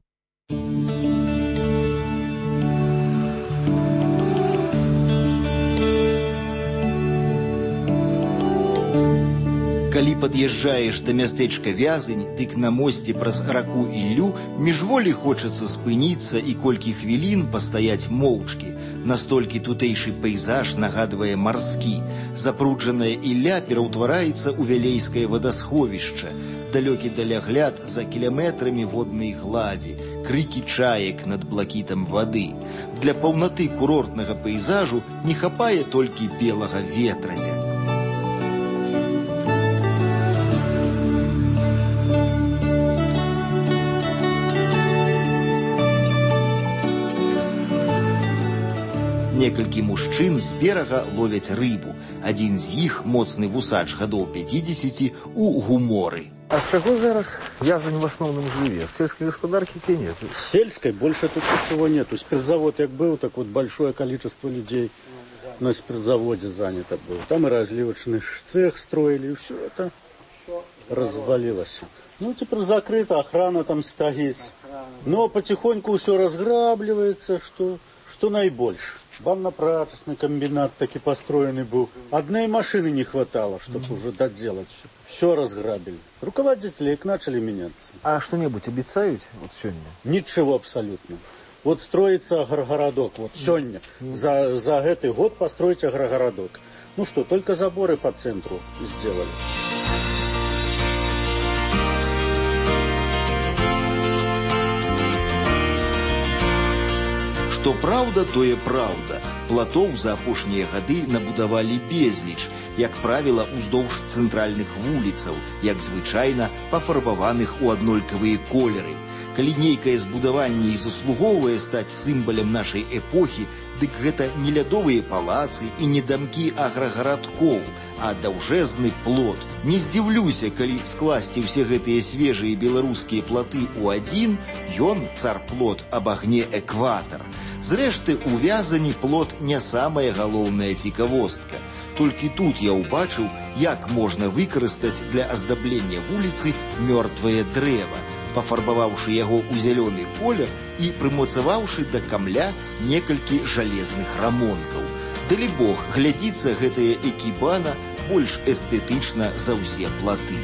[SPEAKER 2] Калі пад'язджаеш да мястэчка Вязань, дык на мосце праз раку Іллю міжволі хочацца спыніцца і колькі хвілін пастаяць моўчкі. Настолькі тутэйшы пейзаж нагадвае марскі. Запруджаная Ілля пераўтвараецца ў вялейскае вадасховішча. Далёкі далягляд за кіляметрамі воднай гладзі, крыкі чаек над блакітам вады. Для паўнаты курортнага пейзажу не хапае толькі белага ветразя. Некалькі мужчын з берага ловяць рыбу. Адзін з іх, моцны вусач гадоў 50, у гуморы.
[SPEAKER 9] А с чего зараз Вязань в основном живет? С сельской господарки те нет?
[SPEAKER 11] Сельской больше тут ничего нет. Спиртзавод как был, так вот большое количество людей на спиртзаводе занято было. Там и разливочный цех строили, и все это развалилось. Ну, теперь закрыто, охрана там стоит. Но потихоньку все разграбливается, что наибольше. Банно-прачечный комбинат таки построенный был. Одной машины не хватало, чтобы уже доделать все. Все разграбили. Руководители начали меняться.
[SPEAKER 9] А что-нибудь обещают вот сегодня?
[SPEAKER 11] Ничего абсолютно. Вот строится агрогородок. Вот сегодня. За этот год построить агрогородок. Ну что, только заборы по центру сделали.
[SPEAKER 2] Што праўда, тое праўда. Платоў за апошнія гады набудавалі безліч, як правіла, уздоўж цэнтральных вуліцаў, як звычайна, пафарбаваных у аднолькавыя колеры. Калі нейкае збудаванне і заслугоўвае стаць сімвалем нашай эпохі, дык гэта не лядовыя палацы і не дамкі аграгарадкоў, а даўжэзны плот. Не здзіўлюся, калі скласці ўсе гэтыя свежыя беларускія платы ў адзін, ён, цар-плот, абагне экватар. Зрэшты, у Вязані плот не самая галоўная цікавостка. Толькі тут я ўбачыў, як можна выкарыстаць для аздаблення вуліцы мёртвае дрэва, пафарбаваўшы яго ў зялёны колер і прымацаваўшы да камля некалькі жалезных рамонкаў. Далібог, глядзіцца гэтая экібана больш эстэтычна за ўсе платы.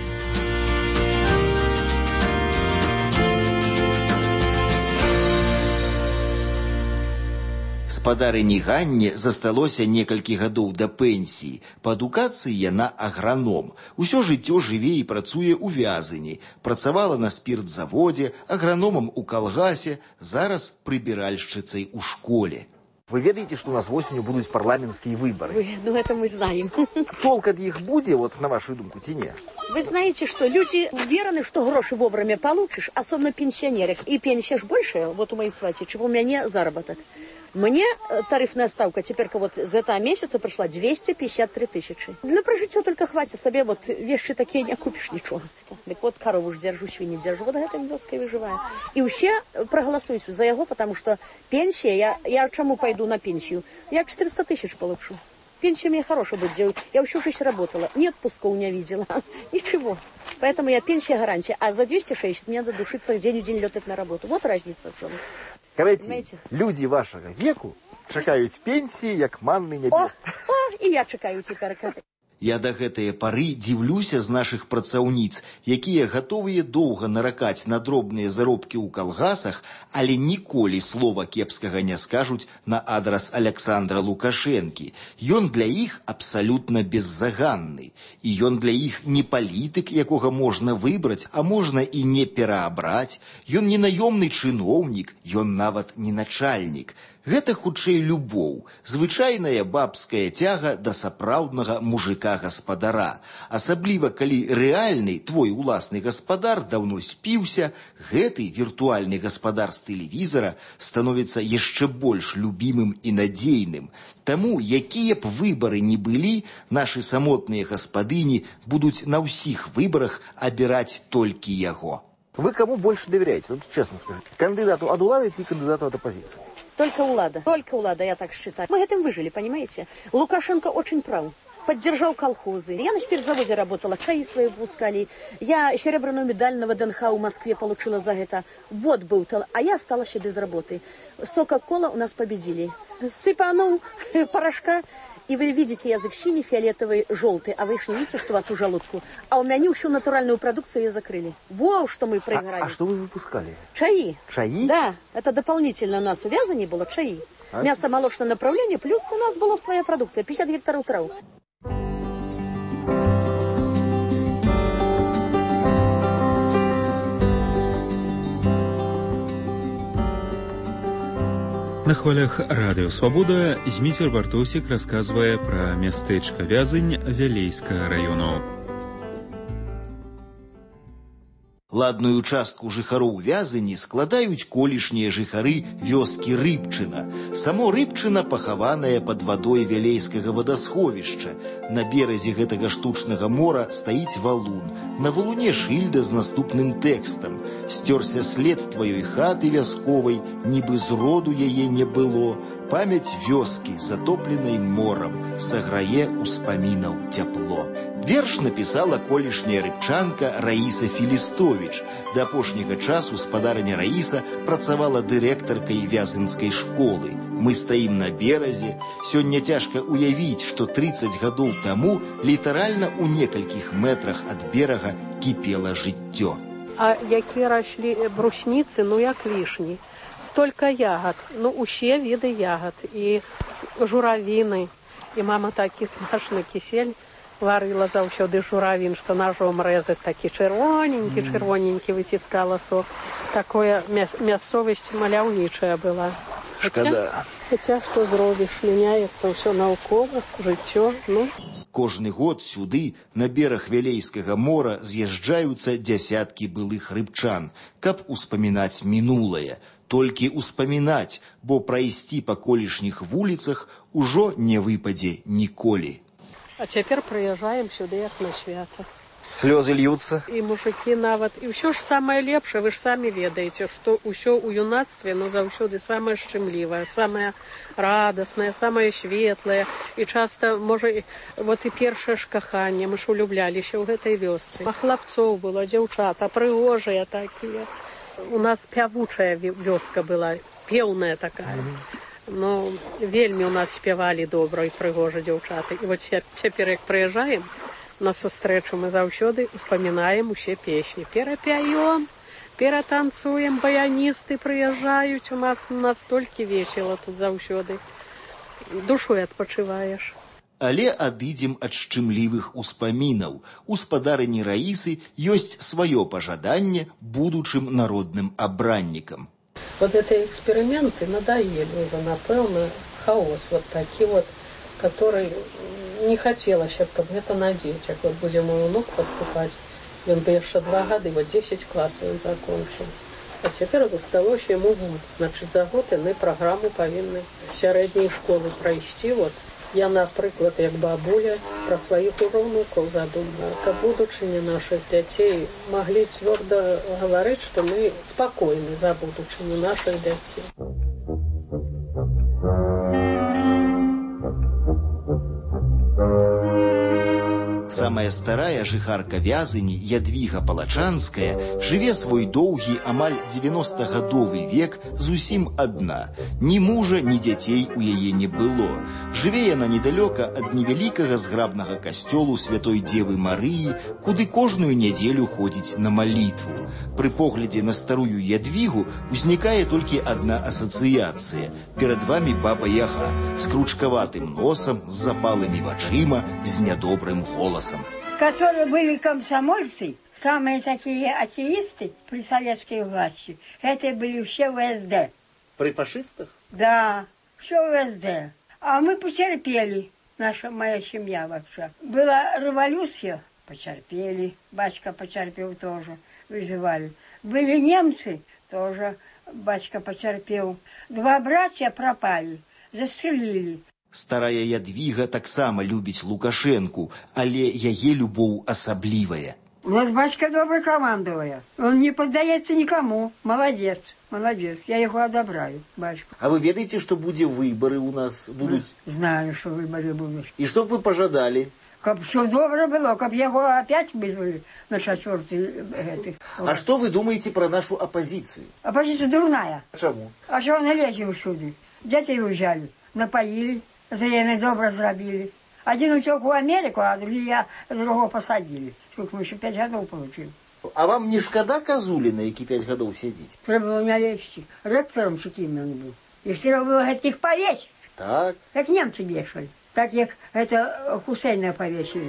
[SPEAKER 2] Спадарыні Ганне засталося некалькі гадоў да пенсіі. Па адукацыі яна аграном. Усё жыццё жыве і працуе ў Вязані. Працавала на спіртзаводзе, аграномам у калгасе, зараз прыбіральшчыцай у школе.
[SPEAKER 9] Вы ведаете, что у нас осенью будут парламентские выборы?
[SPEAKER 12] Ну, это мы знаем.
[SPEAKER 9] Толк от них будет, вот на вашу думку, ці не?
[SPEAKER 12] Вы знаете, что люди уверены, что гроши вовремя получишь, особенно пенсионерок. И пенсия ж больше, вот у моей свати, чем у меня заработок. Мне тарифная ставка теперь вот за этого месяца пришла 253 тысячи. Для прожития только хватит себе, вот вещи такие не купишь ничего. Так вот корову ж держу, свиньи держу, вот гэтым вёскай выживаю. И вообще проголосуюсь за его, потому что пенсия, я чему пойду на пенсию? Я 400 тысяч получу. Пенсия мне хорошая будет делать. Я всю жизнь работала, ни отпуска у меня видела, ничего. Поэтому я пенсия гарантия, а за 260 мне надо душиться день в день летать на работу. Вот разница в чем.
[SPEAKER 9] Короче, люди вашего веку чекают пенсии, як манны небес.
[SPEAKER 12] О, и я чекаю теперь.
[SPEAKER 2] Я да гэтае пары дзіўлюся з нашых працаўніц, якія гатовыя доўга наракаць на дробныя заробкі ў калгасах, але ніколі слова кепскага не скажуць на адрас Аляксандра Лукашэнкі. Ён для іх абсалютна беззаганны. І ён для іх не палітык, якога можна выбраць, а можна і не пераабраць. Ён не наёмны чыноўнік, ён нават не начальнік. Гэта хутчэй любоў, звычайная бабская цяга да сапраўднага мужика-гаспадара. Асабліва, калі рэальны твой уласны гаспадар даўно спіўся, гэты віртуальны гаспадар з тэлевізара становіцца яшчэ больш любімым і надзейным. Таму, якія б выбары ні былі, нашы самотныя гаспадыні будуць на ўсіх выбарах абіраць толькі яго.
[SPEAKER 9] Вы кому больше доверяете? Вот честно скажите. Кандидату от улады или кандидату от оппозиции?
[SPEAKER 12] Только Улада, я так считаю. Мы этим выжили, понимаете? Лукашенко очень прав. Поддержал колхозы. Я на спиртзаводе работала, чаи свои выпускали. Я серебряную медаль на ВДНХ в Москве получила за это. Вот был, а я осталась без работы. Сока-кола у нас победили. Сыпанул порошка, И вы видите язык синий, фиолетовый, желтый, а вы ж не видите, что у вас в желудку. А у меня всю натуральную продукцию ее закрыли. Во, что мы проиграли.
[SPEAKER 9] А что вы выпускали?
[SPEAKER 12] Чаи.
[SPEAKER 9] Чаи?
[SPEAKER 12] Да, это дополнительно у нас в вязании было чаи. Мясо, молочное направление, плюс у нас была своя продукция, 50 гектаров травы.
[SPEAKER 7] На хвалях радыё Свабода Зміцер Бартосік расказвае пра мястэчка Вязань Вялейскага раёну.
[SPEAKER 2] Ладную частку жыхароў Вязані складаюць колішнія жыхары вёскі Рыбчына. Само Рыбчына пахаванае пад вадой Вялейскага вадасховішча. На беразе гэтага штучнага мора стаіць валун. На валуне шыльда з наступным тэкстам. Сцёрся след тваёй хаты вясковай, нібы з роду яе не было. Памяць вёскі, затопленай морам, саграе успамінаў цяпло. Верш напісала колішняя рыбчанка Раіса Філістовіч. Да апошняга часу спадарыня Раіса працавала дырэктаркай вязанскай школы. Мы стаім на беразе. Сёння цяжка уявіць, што 30 гадоў таму літаральна ў некалькіх метрах ад берага кіпела жыццё.
[SPEAKER 10] А які раслі брусніцы, ну як вішні. Столько ягод, ну усе виды ягод, и журавины. И мама такі смачны кисель варила заўсёды журавін, что ножом резать, такі чырвоненькі выціскала сок. Такое мясцовасць маляўнічая была. Хотя что зробіш, мяняецца ўсё наўкола, жыццё, ну.
[SPEAKER 2] Кожны год сюды, на бераг Вялейскага мора, з'язджаюцца дзясяткі былых рыбчан, каб успамінаць мінулае. Толькі успамінаць, бо прайсці па колішніх вуліцах ужо не выпадзе ніколі.
[SPEAKER 10] А цяпер прыязджаем сюды, як на свята.
[SPEAKER 9] Слёзы льюцца.
[SPEAKER 10] І мужыкі нават. І ўсё ж самае лепшае, вы ж самі ведаеце, што ўсё ў юнацтве, ну, заўсёды самае шчымлівае, самае радаснае, самае светлае. І часта, можа, вот і першае ж каханне, мы ж улюбляліся ў гэтай вёсцы. А хлапцоў было, дзяўчата, прыгожыя такія. У нас пявучая вёска была, пеўная такая. Ну, вельмі у нас спявалі добра і прыгожа дзяўчаты. І вот цяпер, як прыязджаем на сустрэчу, мы заўсёды успамінаем усе песні. Перапяём, ператанцуем, баяністы прыязджаюць. У нас настолькі весела тут заўсёды. Душой адпачываеш.
[SPEAKER 2] Але адыдзем ад шчымлівых успамінаў. У спадарыні Раісы ёсць сваё пажаданне будучым народным абраннікам.
[SPEAKER 10] Вот эти эксперименты надоели уже, напэўна, хаос вот такі вот, который не хотелось, чтобы это на детях. Вот будем мой внук поступать, он бы еще 2 года, вот 10 классов он закончил. А теперь засталось ему год. Значит, за год мы программу повинны сярэдняй школы пройти. Вот. Я, например, как бабуля, про своих уже внуков задумала. Как будучыня наших детей могли твердо говорить, что мы спокойны за будучыню наших детей.
[SPEAKER 2] Самая старая жыхарка Вязані, Ядвіга Палачанская, жыве свой доўгі, амаль 90-гадовы век зусім адна. Ні мужа, ні дзяцей у яе не было. Жыве яна недалёка ад невялікага зграбнага касцёлу Святой Дзевы Марыі, куды кожную нядзелю ходзіць на малітву. Пры поглядзе на старую Ядвігу узнікае толькі адна асацыяцыя. Перад вамі баба Яга з кручкаватым носам, з запалымі вачыма, з нядобрым голасам.
[SPEAKER 13] Которые были комсомольцы, самые такие атеисты при советской власти, это были все ВСД.
[SPEAKER 9] При фашистах?
[SPEAKER 13] Да, все ВСД. А мы потерпели, моя семья вообще. Была революция, потерпели, батька потерпел тоже, вызывали. Были немцы, тоже батька потерпел. 2 братья пропали, застрелили.
[SPEAKER 2] Старая Ядвіга таксама любіць Лукашэнку, але яе любоў асаблівая.
[SPEAKER 13] У нас батька добрый командовая. Он не поддается никому. Молодец, молодец. Я его одобряю, батьку.
[SPEAKER 9] А вы ведаете, что будут выборы у нас? Будут?
[SPEAKER 13] Знаю, что выборы будут.
[SPEAKER 9] И что бы вы пожадали?
[SPEAKER 13] Как все добро было, как его опять вызвали на 4-й.
[SPEAKER 9] А что вы думаете про нашу оппозицию?
[SPEAKER 13] Оппозиция дурная.
[SPEAKER 9] Почему?
[SPEAKER 13] А что она лезет всюду? Детей уезжали, напоили. Это яны добра зрабілі. Один утек в Америку, а другого посадили. Сколько мы еще 5 годов получили.
[SPEAKER 2] А вам не шкода Козулина, які 5 годов сидеть?
[SPEAKER 13] Треба было меня лечить. Ректором каким он был. И все равно было, говорит, их повесь.
[SPEAKER 2] Так.
[SPEAKER 13] Как немцы вешали. Так как это Хусейна повесили.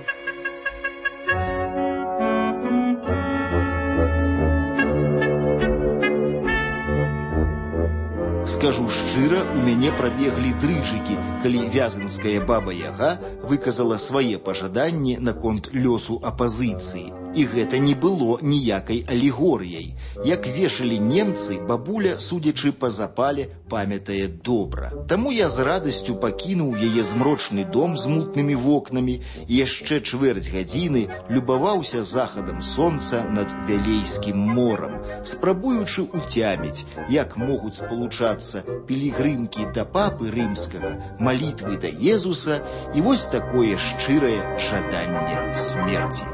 [SPEAKER 2] Скажу шчыра, у мяне прабеглі дрыжыкі, калі вязанская баба-яга выказала свае пажаданні наконт лёсу апазіцыі. І гэта не было ніякай алегорыяй. Як вешалі немцы, бабуля, судзячы па запале, памятае добра. Таму я з радасцю пакінуў яе змрочны дом з мутнымі вокнамі і яшчэ чвэрць гадзіны любаваўся захадам сонца над Вялейскім морам, спрабуючы уцяміць, як могуць спалучацца пілігрымкі да папы рымскага, малітвы да Езуса і вось такое шчырае жаданне смерці.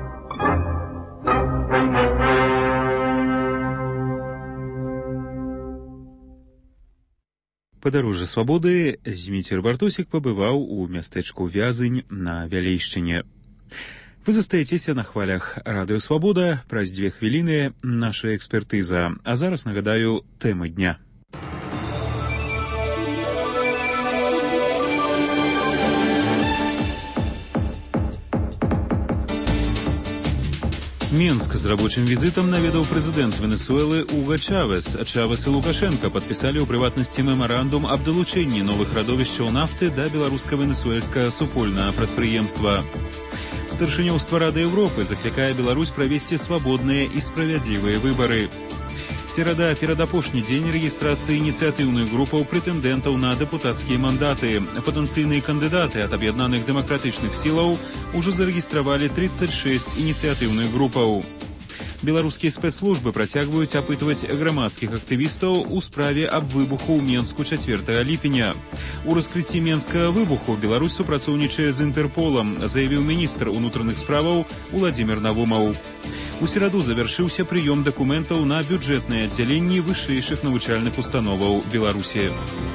[SPEAKER 7] Падарожжа свабоды Зміцер Бартосік пабываў у мястэчку Вязынь на Вялейшчыне. Вы застаецеся на хвалях Радыё Свабода. Праз 2 хвіліны наша экспертыза. А зараз нагадаю тэмы дня. Минск з рабочим візитам наведаў прэзідэнт Венесуэлы Уго Чавес. Чавес і Лукашенко падпісалі ў прыватнасці мемарандум аб далучэнні новых радовішчаў нафты да беларуска-венесуэльскага супольнага прадпрыемства. Старшынёўства Рады Европы заклікае Беларусь правесці свабодныя і справядлівыя выбары. Серада перадапошні дзень рэгістрацыі ініцыятыўных групаў прэтэндэнтаў на дэпутацкія мандаты. Патэнцыйныя кандыдаты ад аб'яднаных дэмакратычных сілаў ужо зарэгістравалі 36 ініцыятыўных групаў. Беларускія спецслужбы працягваюць апытваць грамадскіх актывістаў у справе аб выбуху ў Менску 4 ліпеня. У раскрыцці менскага выбуху Беларусь супрацоўнічае з Інтэрполам, заявіў міністр унутраных справаў Уладзімір Навумаў. У сераду завяршыўся прыём дакументаў на бюджэтныя аддзяленні вышэйшых навучальных установаў Беларусі.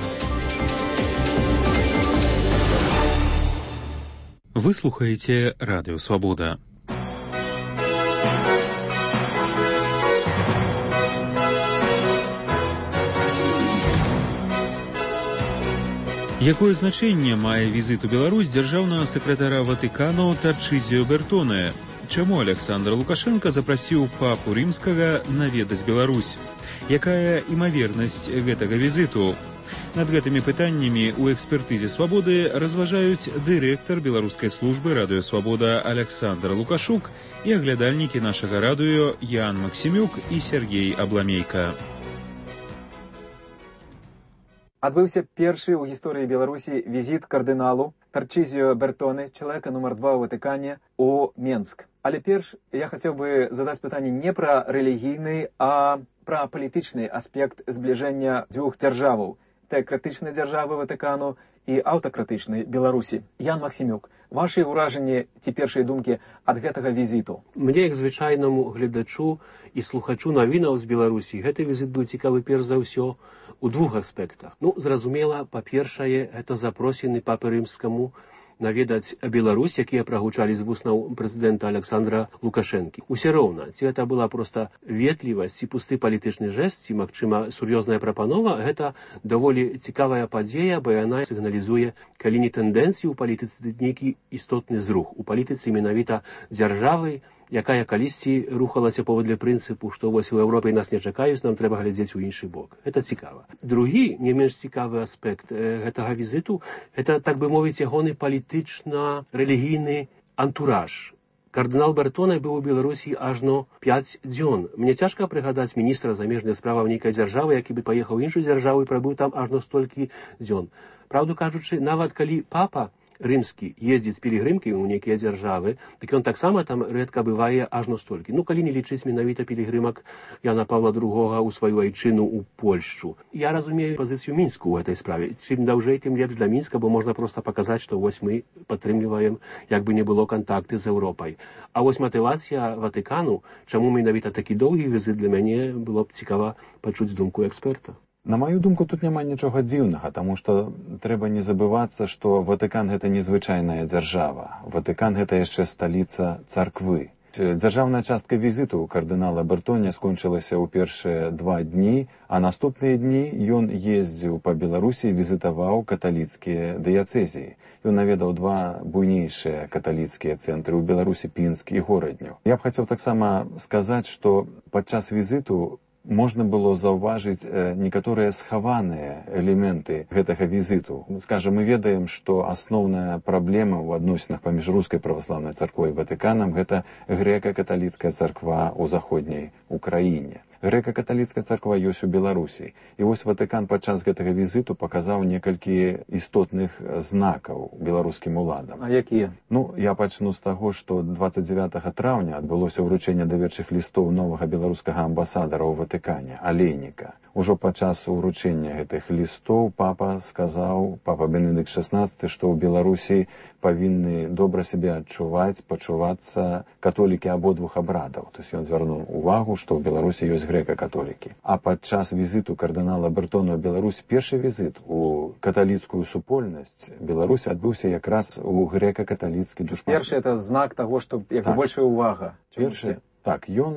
[SPEAKER 7] Вы слухаеце Радыё Свабода. Якое значэнне мае візіт у Беларусь дзяржаўнага сакратара Ватыкану Тарчызіо Бертоне? Чаму Александр Лукашенко запрасіў папу рымскага наведаць Беларусь? Якая імавернасць гэтага візіту? Над гэтымі пытаннямі ў экспертызе свабоды разважаюць дырэктар беларускай службы Радыё Свабода Александр Лукашук і аглядальнікі нашага радыё Ян Максімюк і Сергей Абламейка.
[SPEAKER 14] Адбыўся першы ў гісторыі Беларусі візіт кардыналу Тарчызіо Бертоне, чалавека нумар 2 ў Ватыкане, у Менск. Але перш я хацеў бы задаць пытанне не пра рэлігійны, а пра палітычны аспект збліжэння дзвюх дзяржаваў. Тэакратычнай дзяржавы Ватыкану і аўтакратычнай Беларусі. Ян Максімюк, вашы ўражанні ці першыя думкі ад гэтага візіту?
[SPEAKER 15] Мне, як звычайнаму гледачу і слухачу навінаў з Беларусі, гэты візіт быў цікавы перш за ўсё у 2 аспектах. Зразумела, па-першае, гэта запросены папы рымскаму наведаць Беларусь, якія прагучалі з вуснаў прэзідэнта Александра Лукашэнкі. Усе роўна, ці гэта была проста ветлівасць ці пусты палітычны жэст, ці, магчыма, сур'ёзная прапанова, гэта даволі цікавая падзея, бо яна сігналізуе, калі не тэндэнцыі ў палітыцы, нейкі істотны зрух. У палітыцы менавіта дзяржавы, якая калісьці рухалася паводле прынцыпу, што вось у Еўропе нас не чакаюць, нам трэба глядзець у іншы бок. Гэта цікава. Другі, не менш цікавы аспект гэтага візіту, гэта, так бы мовіць, ягоны палітычна-рэлігійны антураж. Кардынал Бертоне быў у Беларусі ажно 5 дзён. Мне цяжка прыгадаць міністра замежных справаў нейкай дзяржавы, які бы паехаў у іншую дзяржаву і прабыў там ажно столькі дзён. Праўду кажучы, нават калі папа рымскі ездзіць з пілігрымкай у нейкія дзяржавы, дык ён таксама там рэдка бывае ажно столькі. Калі не лічыць менавіта пілігрымак Яна Паўла II ў сваю айчыну ў Польшчу. Я разумею пазіцыю Мінску ў гэтай справе. Чым даўжэй, тым лепш для Мінска, бо можна проста паказаць, што вось мы падтрымліваем, як бы не было кантакты з Еўропай. А вось матывацыя Ватыкану, чаму менавіта такі доўгі візіт, для мяне было б цікава пачуць думку эксперта.
[SPEAKER 6] На маю думку, тут няма нічога дзіўнага, таму што трэба не забывацца, што Ватыкан гэта незвычайная дзяржава. Ватыкан гэта яшчэ сталіца царквы. Дзяржаўная частка візіту кардынала Бертоне скончылася ў першыя 2 дні, а наступныя дні ён ездзіў па Беларусі і візітаваў каталіцкія дыяцэзіі. Ён наведаў 2 буйнейшыя каталіцкія цэнтры ў Беларусі, Пінск і Горадню. Я б хацеў таксама сказаць, што падчас візіту можна было заўважыць некаторыя схаваныя элементы гэтага візіту. Скажам, мы ведаем, што асноўная праблема ў адносінах паміж рускай праваслаўнай царквой і Ватыканам гэта грэка-каталіцкая царква ў заходняй Украіне. Грэка-каталіцкая царква ёсць у Беларусі. І вось Ватыкан падчас гэтага візіту паказаў некалькі істотных знакаў беларускім уладам.
[SPEAKER 14] А якія?
[SPEAKER 6] Я пачну з таго, што 29 траўня адбылося ўручэнне даверчых лістоў новага беларускага амбасадара ў Ватыкане, Алейніка. Ужо падчас уручэння гэтых лістоў папа Бенедыкт XVI, што ў Беларусі павінны добра сябе адчуваць, пачувацца католікі абодвух абрадаў. То есть ён звярнуў увагу, што ў Беларусі ёсць грэка-католікі. А падчас візіту кардынала Бертона ў Беларусь, першы візіт у каталіцкую супольнасць Беларусі адбыўся якраз у грэка-каталіцкі душман.
[SPEAKER 14] Першы это знак таго, што большая увага.
[SPEAKER 6] Першы. Так, ён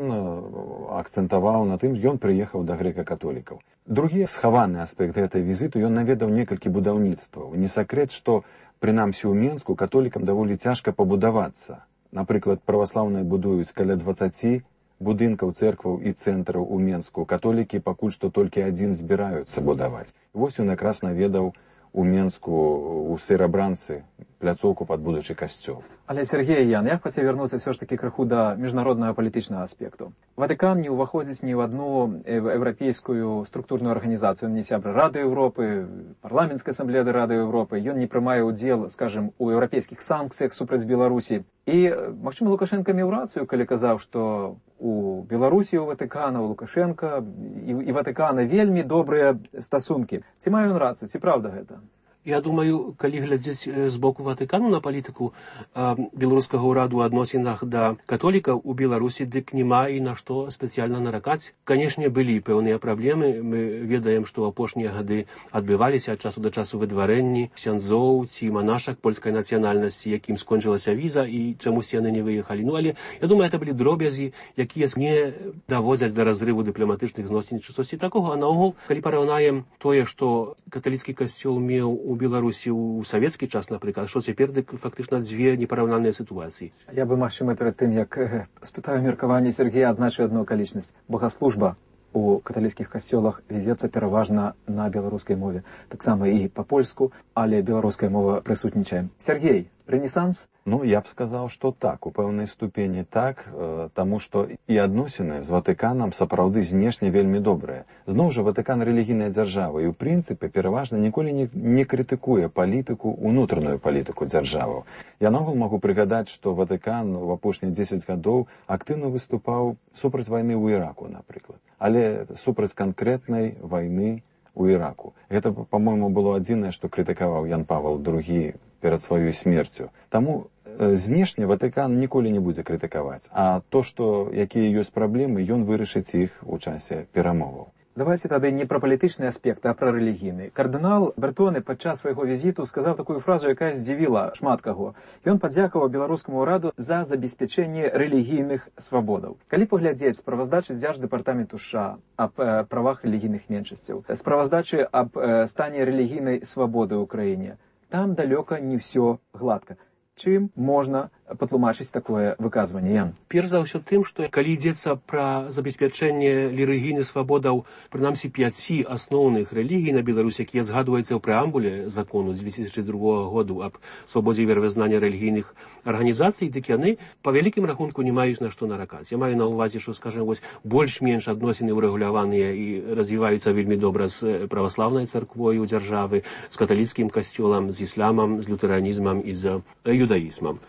[SPEAKER 6] акцэнтаваў на тым, ён прыехаў да грэка-католікаў. Другі схаваны аспект гэтай візіту, ён наведаў некалькі будаўніцтваў. Не сакрэт, што, прынамсі ў Менску, католікам даволі цяжка пабудавацца. Напрыклад, праваслаўныя будуюць каля 20 будынкаў, цэркваў і цэнтраў у Менску. Католікі пакуль што толькі адзін збіраюцца будаваць. Вось ён якраз наведаў у Менску, у Серабранцы, пляцоўку пад будучы касцёл.
[SPEAKER 14] Але, Сергей, Ян, я б хацеў вярнуцца ўсё ж такі крыху да міжнароднага палітычнага аспекту. Ватыкан не ўваходзіць ні ў адну еўрапейскую структурную арганізацыю. Он не сябра Рады Еўропы, парламенцкай асамблеі Рады Еўропы. Ён не прымае ўдзел, скажем, у еўрапейскіх санкцыях супраць Беларусі. І, магчыма, Лукашенко меў рацыю, калі казаў, што у Беларусі, у Ватыкана, у Лукашенка і Ватыкана вельмі добрыя стасункі. Ці мае ён рацыю, ці правда гэта?
[SPEAKER 15] Я думаю, калі глядзець з боку Ватыкану на палітыку беларускага ўраду ў адносінах да католікаў у Беларусі, дык няма і на што спецыяльна наракаць. Канешне, былі пэўныя праблемы. Мы ведаем, што ў апошнія гады адбываліся ад часу да часу выдварэнні ксяндзоў ці манашак польскай нацыянальнасці, якім скончылася віза і чамусь яны не выехалі. Але, я думаю, это былі дробязі, якія не даводзяць да разрыву дыпламатычных зносін ці часці такога. А наогул, калі параўнаем тое, што каталіцкі касцёл меў у Беларусі ў савецкі час, напрыклад, што цяпер дык фактычна дзве непараўнаныя сітуацыі.
[SPEAKER 14] Я бы, магчыма, перад тым, як спытаю меркаванне Сергея, адзначу адну акалічнасць. Богаслужба у каталіцкіх касцёлах вядзецца пераважна на беларускай мове. Таксама і па-польску, але беларуская мова прысутнічае. Сергей, рэнесанс?
[SPEAKER 6] Я б сказаў, што так, у пэўнай ступені так, таму што і адносіны з Ватыканам сапраўды знешне вельмі добрыя. Зноў жа, Ватыкан рэлігійная дзяржава і, ў прынцыпе, пераважна ніколі не крытыкуе палітыку, унутраную палітыку дзяржаваў. Я наогул магу прыгадаць, што Ватыкан у апошнія 10 гадоў актыўна выступаў супраць вайны ў Іраку, напрыклад. Але супраць канкрэтнай вайны ў Іраку. Гэта, па-мойму, было адзінае, што крытыкаваў Ян Павел II перад сваёй смерцю. Таму знешне Ватыкан ніколі не будзе крытыкаваць. А то, што якія ёсць праблемы, ён вырашыць іх у часе перамоваў.
[SPEAKER 14] Давайте тады не пра палітычны аспект, а пра рэлігійны. Кардынал Бертоне падчас свайго візіту сказаў такую фразу, якая здзівіла шмат каго. Ён падзякаваў беларускаму ўраду за забеспячэнне рэлігійных свабодаў. Калі паглядзець справаздачы Дзярждэпартаменту США аб правах рэлігійных меншасцяў, справаздачы аб стане рэлігійнай свабоды ў краіне, там далёка не ўсё гладка. Чым можна патлумачыць такое выказванне, Ян?
[SPEAKER 15] Перш за ўсё тым, што калі ідзецца пра забеспячэнне рэлігійных свабодаў, прынамсі 5 асноўных рэлігій на Беларусі, якія згадваюцца ў прэамбуле закону з 2002 году аб свабодзе веравызнання рэлігійных арганізацый, дык яны па вялікім рахунку не маюць на што наракаць. Я маю на ўвазе, што, скажем, больш-менш адносіны ўрэгуляваныя і развіваюцца вельмі добра з праваслаўнай царквой у дзяржавы, з каталіцкім касцёлам, з ісламам, з лютэранізмам і з юдаізмам. Калі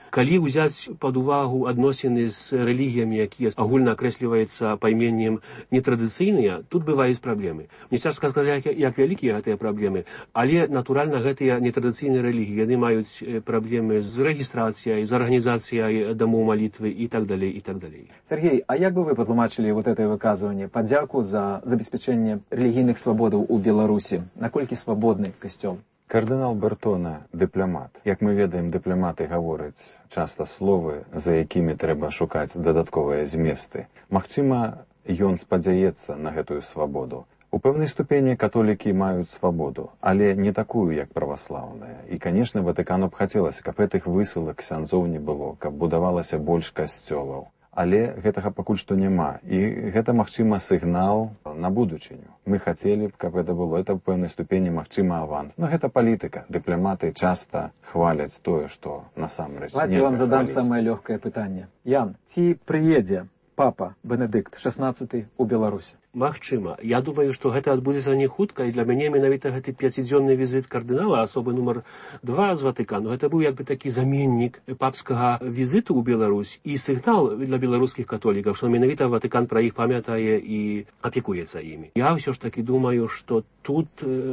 [SPEAKER 15] взять под увагу адносіны з рэлігіямі, якія агульна акрэсліваюцца пайменнем нетрадыцыйныя, тут бываюць праблемы. Не цяжка сказаць, як вялікія гэтыя праблемы, але, натуральна, гэтыя нетрадыцыйныя рэлігіі, яны маюць праблемы з рэгістрацыяй, з арганізацыяй дамоў малітвы і так далей, і так далей.
[SPEAKER 14] Сергей, а як бы вы патлумачылі вот это выказыванне, падзяку за забеспячэнне рэлігійных свабодаў у Беларусі? Наколькі свабодны касцёл?
[SPEAKER 6] Кардынал Бертоне – дыпламат. Як мы ведаем, дыпламаты гавораць часта словы, за якімі трэба шукаць дадатковыя зместы. Магчыма, ён спадзяецца на гэтую свабоду. У пэўнай ступені католікі маюць свабоду, але не такую, як праваслаўная. І, канешне, Ватыкану б хацелася, каб гэтых высылак ксяндзоў не было, каб будавалася больш касцёлаў. Але гэтага пакуль што няма. І гэта, магчыма, сігнал на будучыню. Мы хацелі б, каб гэта было. Это ў пэўнай ступені, магчыма, аванс. Но гэта палітыка. Дыпламаты часта хваляць тое, што насамрэч.
[SPEAKER 14] Давайте вам задам самае лёгкае пытанне. Ян, ці прыедзе папа Бенедыкт XVI у Беларусь?
[SPEAKER 15] Магчыма. Я думаю, што гэта адбудзецца не хутка, і для мяне менавіта гэты 5-дзённы візіт кардынала, асобы нумар 2 з Ватыкану, гэта быў як бы такі заменнік папскага візіту ў Беларусь і сігнал для беларускіх католікаў, што менавіта Ватыкан пра іх памятае і апекуецца імі. Я ўсё ж такі думаю, што тут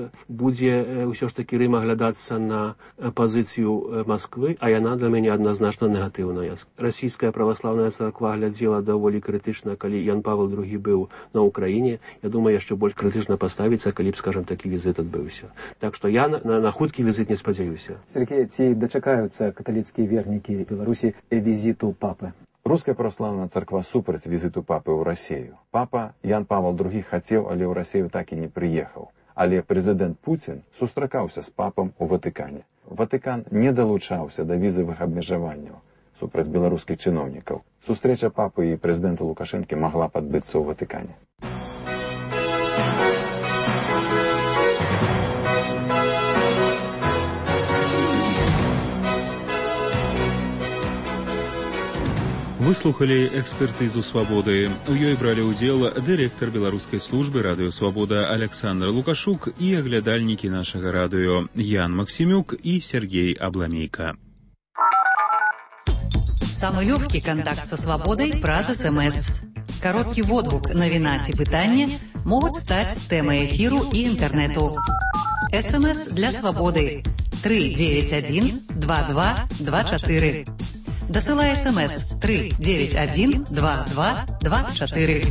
[SPEAKER 15] будзе ўсё ж такі Рым аглядацца на пазіцыю Масквы, а яна для мяне адназначна негатыўная. Расійская праваслаўная царква глядзела даволі крытычна, калі Ян Павел II быў на Украіне. Я думаю, яшчэ больш крытычна паставіцца, калі б, скажам, такі візит адбыўся. Так што я на хуткі візит не спадзяюся.
[SPEAKER 14] Сергей, ці дачакаюцца каталіцкія вернікі Беларусі візіту папы?
[SPEAKER 6] Руская праваслаўная царква супраць візіту папы ў Расію. Папа Ян Павел II хацеў, але ў Расію так і не прыехаў. Але прэзідэнт Пуцін сустракаўся з папам у Ватыкане. Ватыкан не далучаўся да візавых абмежаванняў супраць беларускіх чыноўнікаў. Сустрэча папы і прэзідэнта Лукашэнкі магла б адбыцца ў Ватыкане.
[SPEAKER 7] Выслухали экспертызу «Свободы». У ёй бралі ўдзел дырэктар беларускай службы радыё «Свобода» Александр Лукашук і аглядальнікі нашага радыё Ян Максимюк і Сергей Абламейка.
[SPEAKER 5] Самый легкий контакт со «Свободой» праз СМС. Короткий водгук, навіна ці пытанне могуць стаць тэмай эфіру і інтэрнэту. СМС для «Свободы» 391 2224. Дасылай СМС 391 2224.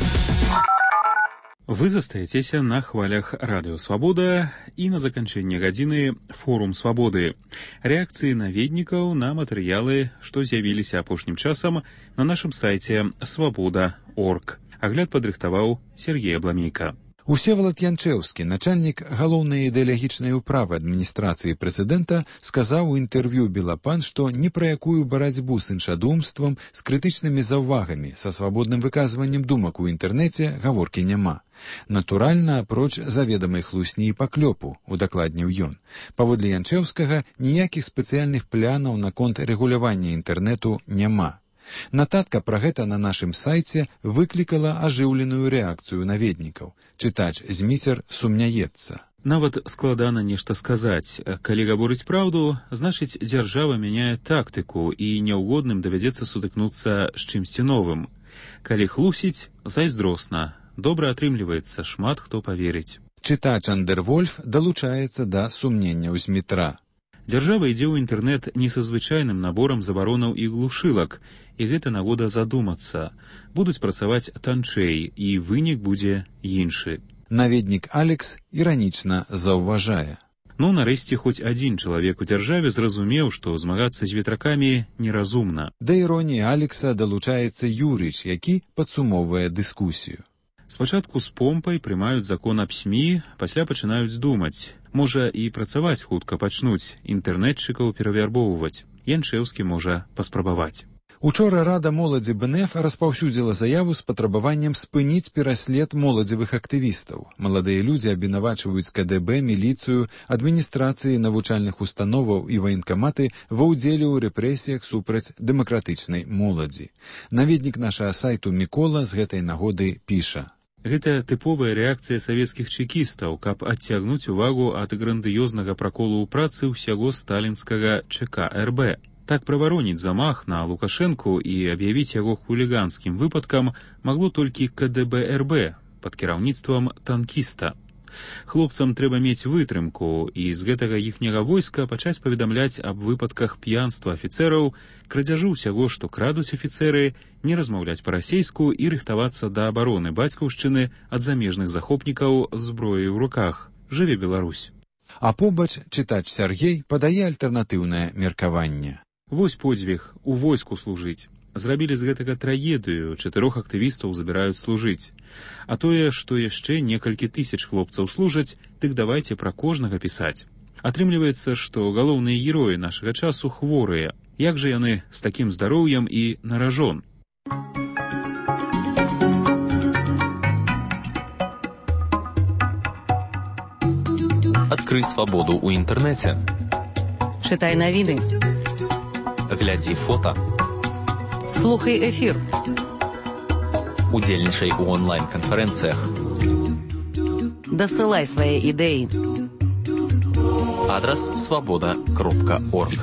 [SPEAKER 7] Вы застаецеся на хвалях радыё «Свобода» і на заканчэнне гадзіны форум «Свободы». Рэакцыі наведнікаў на матэрыялы, што з'явіліся апошнім часам на нашым сайце «Свобода.орг». Агляд падрыхтаваў Сергей Абламейка.
[SPEAKER 6] Усевалад Янчэўскі, начальнік галоўнай ідэалагічнай управы адміністрацыі прэзідэнта, сказаў у інтэрв'ю «Белапан», што ні пра якую барацьбу з іншадумствам, з крытычнымі заўвагамі, са свабодным выказваннем думак у інтэрнэце гаворкі няма. Натуральна, апроч заведамай хлусні і паклёпу, удакладніў ён. Паводле Янчэўскага, ніякіх спецыяльных планаў наконт рэгулявання інтэрнэту няма. Нататка пра гэта на нашым сайце выклікала ажыўленую рэакцыю наведнікаў. Чытач Зміцер сумняецца.
[SPEAKER 7] Нават складана нешта сказаць. Калі гаворыць праўду, значыць, дзяржава мяняе тактыку і няўгодным давядзецца сутыкнуцца з чымсьці новым. Калі хлусіць, зайздросна. Добра атрымліваецца, шмат хто паверыць.
[SPEAKER 6] Чытач Андервольф далучаецца да сумненняў Змітра.
[SPEAKER 7] Дзяржава ідзе ў інтэрнэт не са звычайным наборам забаронаў і глушылак, і гэта нагода задумацца. Будуць працаваць танчэй, і вынік будзе іншы.
[SPEAKER 6] Наведнік Алекс іранічна заўважае.
[SPEAKER 7] Ну, нарэшце, хоць адзін чалавек у дзяржаве зразумеў, што змагацца з ветракамі неразумна.
[SPEAKER 6] Да іроніі Алекса далучаецца Юрыч, які падсумоўвае дыскусію.
[SPEAKER 7] Спачатку з помпай прымаюць закон аб СМІ, пасля пачынаюць думаць. Можа, і працаваць хутка пачнуць, інтэрнэтчыкаў перавярбоўваць. Янчэўскі можа паспрабаваць.
[SPEAKER 6] Учора Рада моладзі БНФ распаўсюдзіла заяву з патрабаваннем спыніць пераслед моладзевых актывістаў. Маладыя людзі абвінавачваюць КДБ, міліцыю, адміністрацыі навучальных установаў і ваенкаматы ва ўдзеле ў рэпрэсіях супраць дэмакратычнай моладзі. Наведнік нашага сайту Мікола з гэтай нагоды піша.
[SPEAKER 7] Гэта тыповая рэакцыя савецкіх чэкістаў, каб адцягнуць увагу ад грандыёзнага праколу ў працы ўсяго сталінскага ЧК РБ. Так правароніць замах на Лукашэнку і аб'явіць яго хуліганскім выпадкам магло толькі КДБ-РБ пад кіраўніцтвам танкіста. Хлопцам трэба мець вытрымку і з гэтага іхняга войска пачаць паведамляць аб выпадках п'янства афіцэраў, крадзяжу ўсяго, што крадуць афіцэры, не размаўляць па-расейску і рыхтавацца да абароны бацькаўшчыны ад замежных захопнікаў з зброяй у руках. Жыве Беларусь!
[SPEAKER 6] А побач чытач Сяргей падае альтэрнатыўнае меркаванне.
[SPEAKER 7] Вось подзвіг у войску служыць. Зрабілі з гэтага трагедыю, 4 актывістаў забіраюць служыць. А тое, што яшчэ некалькі тысяч хлопцаў служаць, дык давайце пра кожнага пісаць. Атрымліваецца, што галоўныя героі нашага часу хворыя. Як жа яны з такім здароўем і на ражон?
[SPEAKER 1] Адкрый свабоду ў інтэрнэце.
[SPEAKER 5] Чытай навіны.
[SPEAKER 1] Глядзі фота.
[SPEAKER 5] Слухай эфір.
[SPEAKER 1] Удзельнічай у онлайн-канферэнцыях.
[SPEAKER 5] Дасылай свае ідэі.
[SPEAKER 1] Адрас свабода.орг.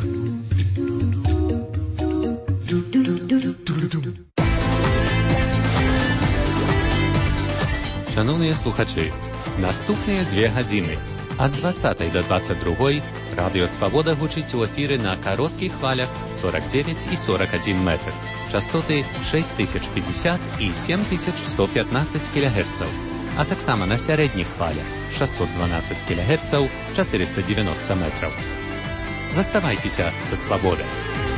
[SPEAKER 16] Шановныя слухачы, наступныя 2 гадзіны ад 20 до 22 Радыё Свабода гучыць у эфіры на кароткіх хвалях 49 і 41 метр. Частоты 6050 і 7115 кГц, а таксама на сярэдніх хвалях 612 кГц, 490 метраў. Заставайцеся са свабодай.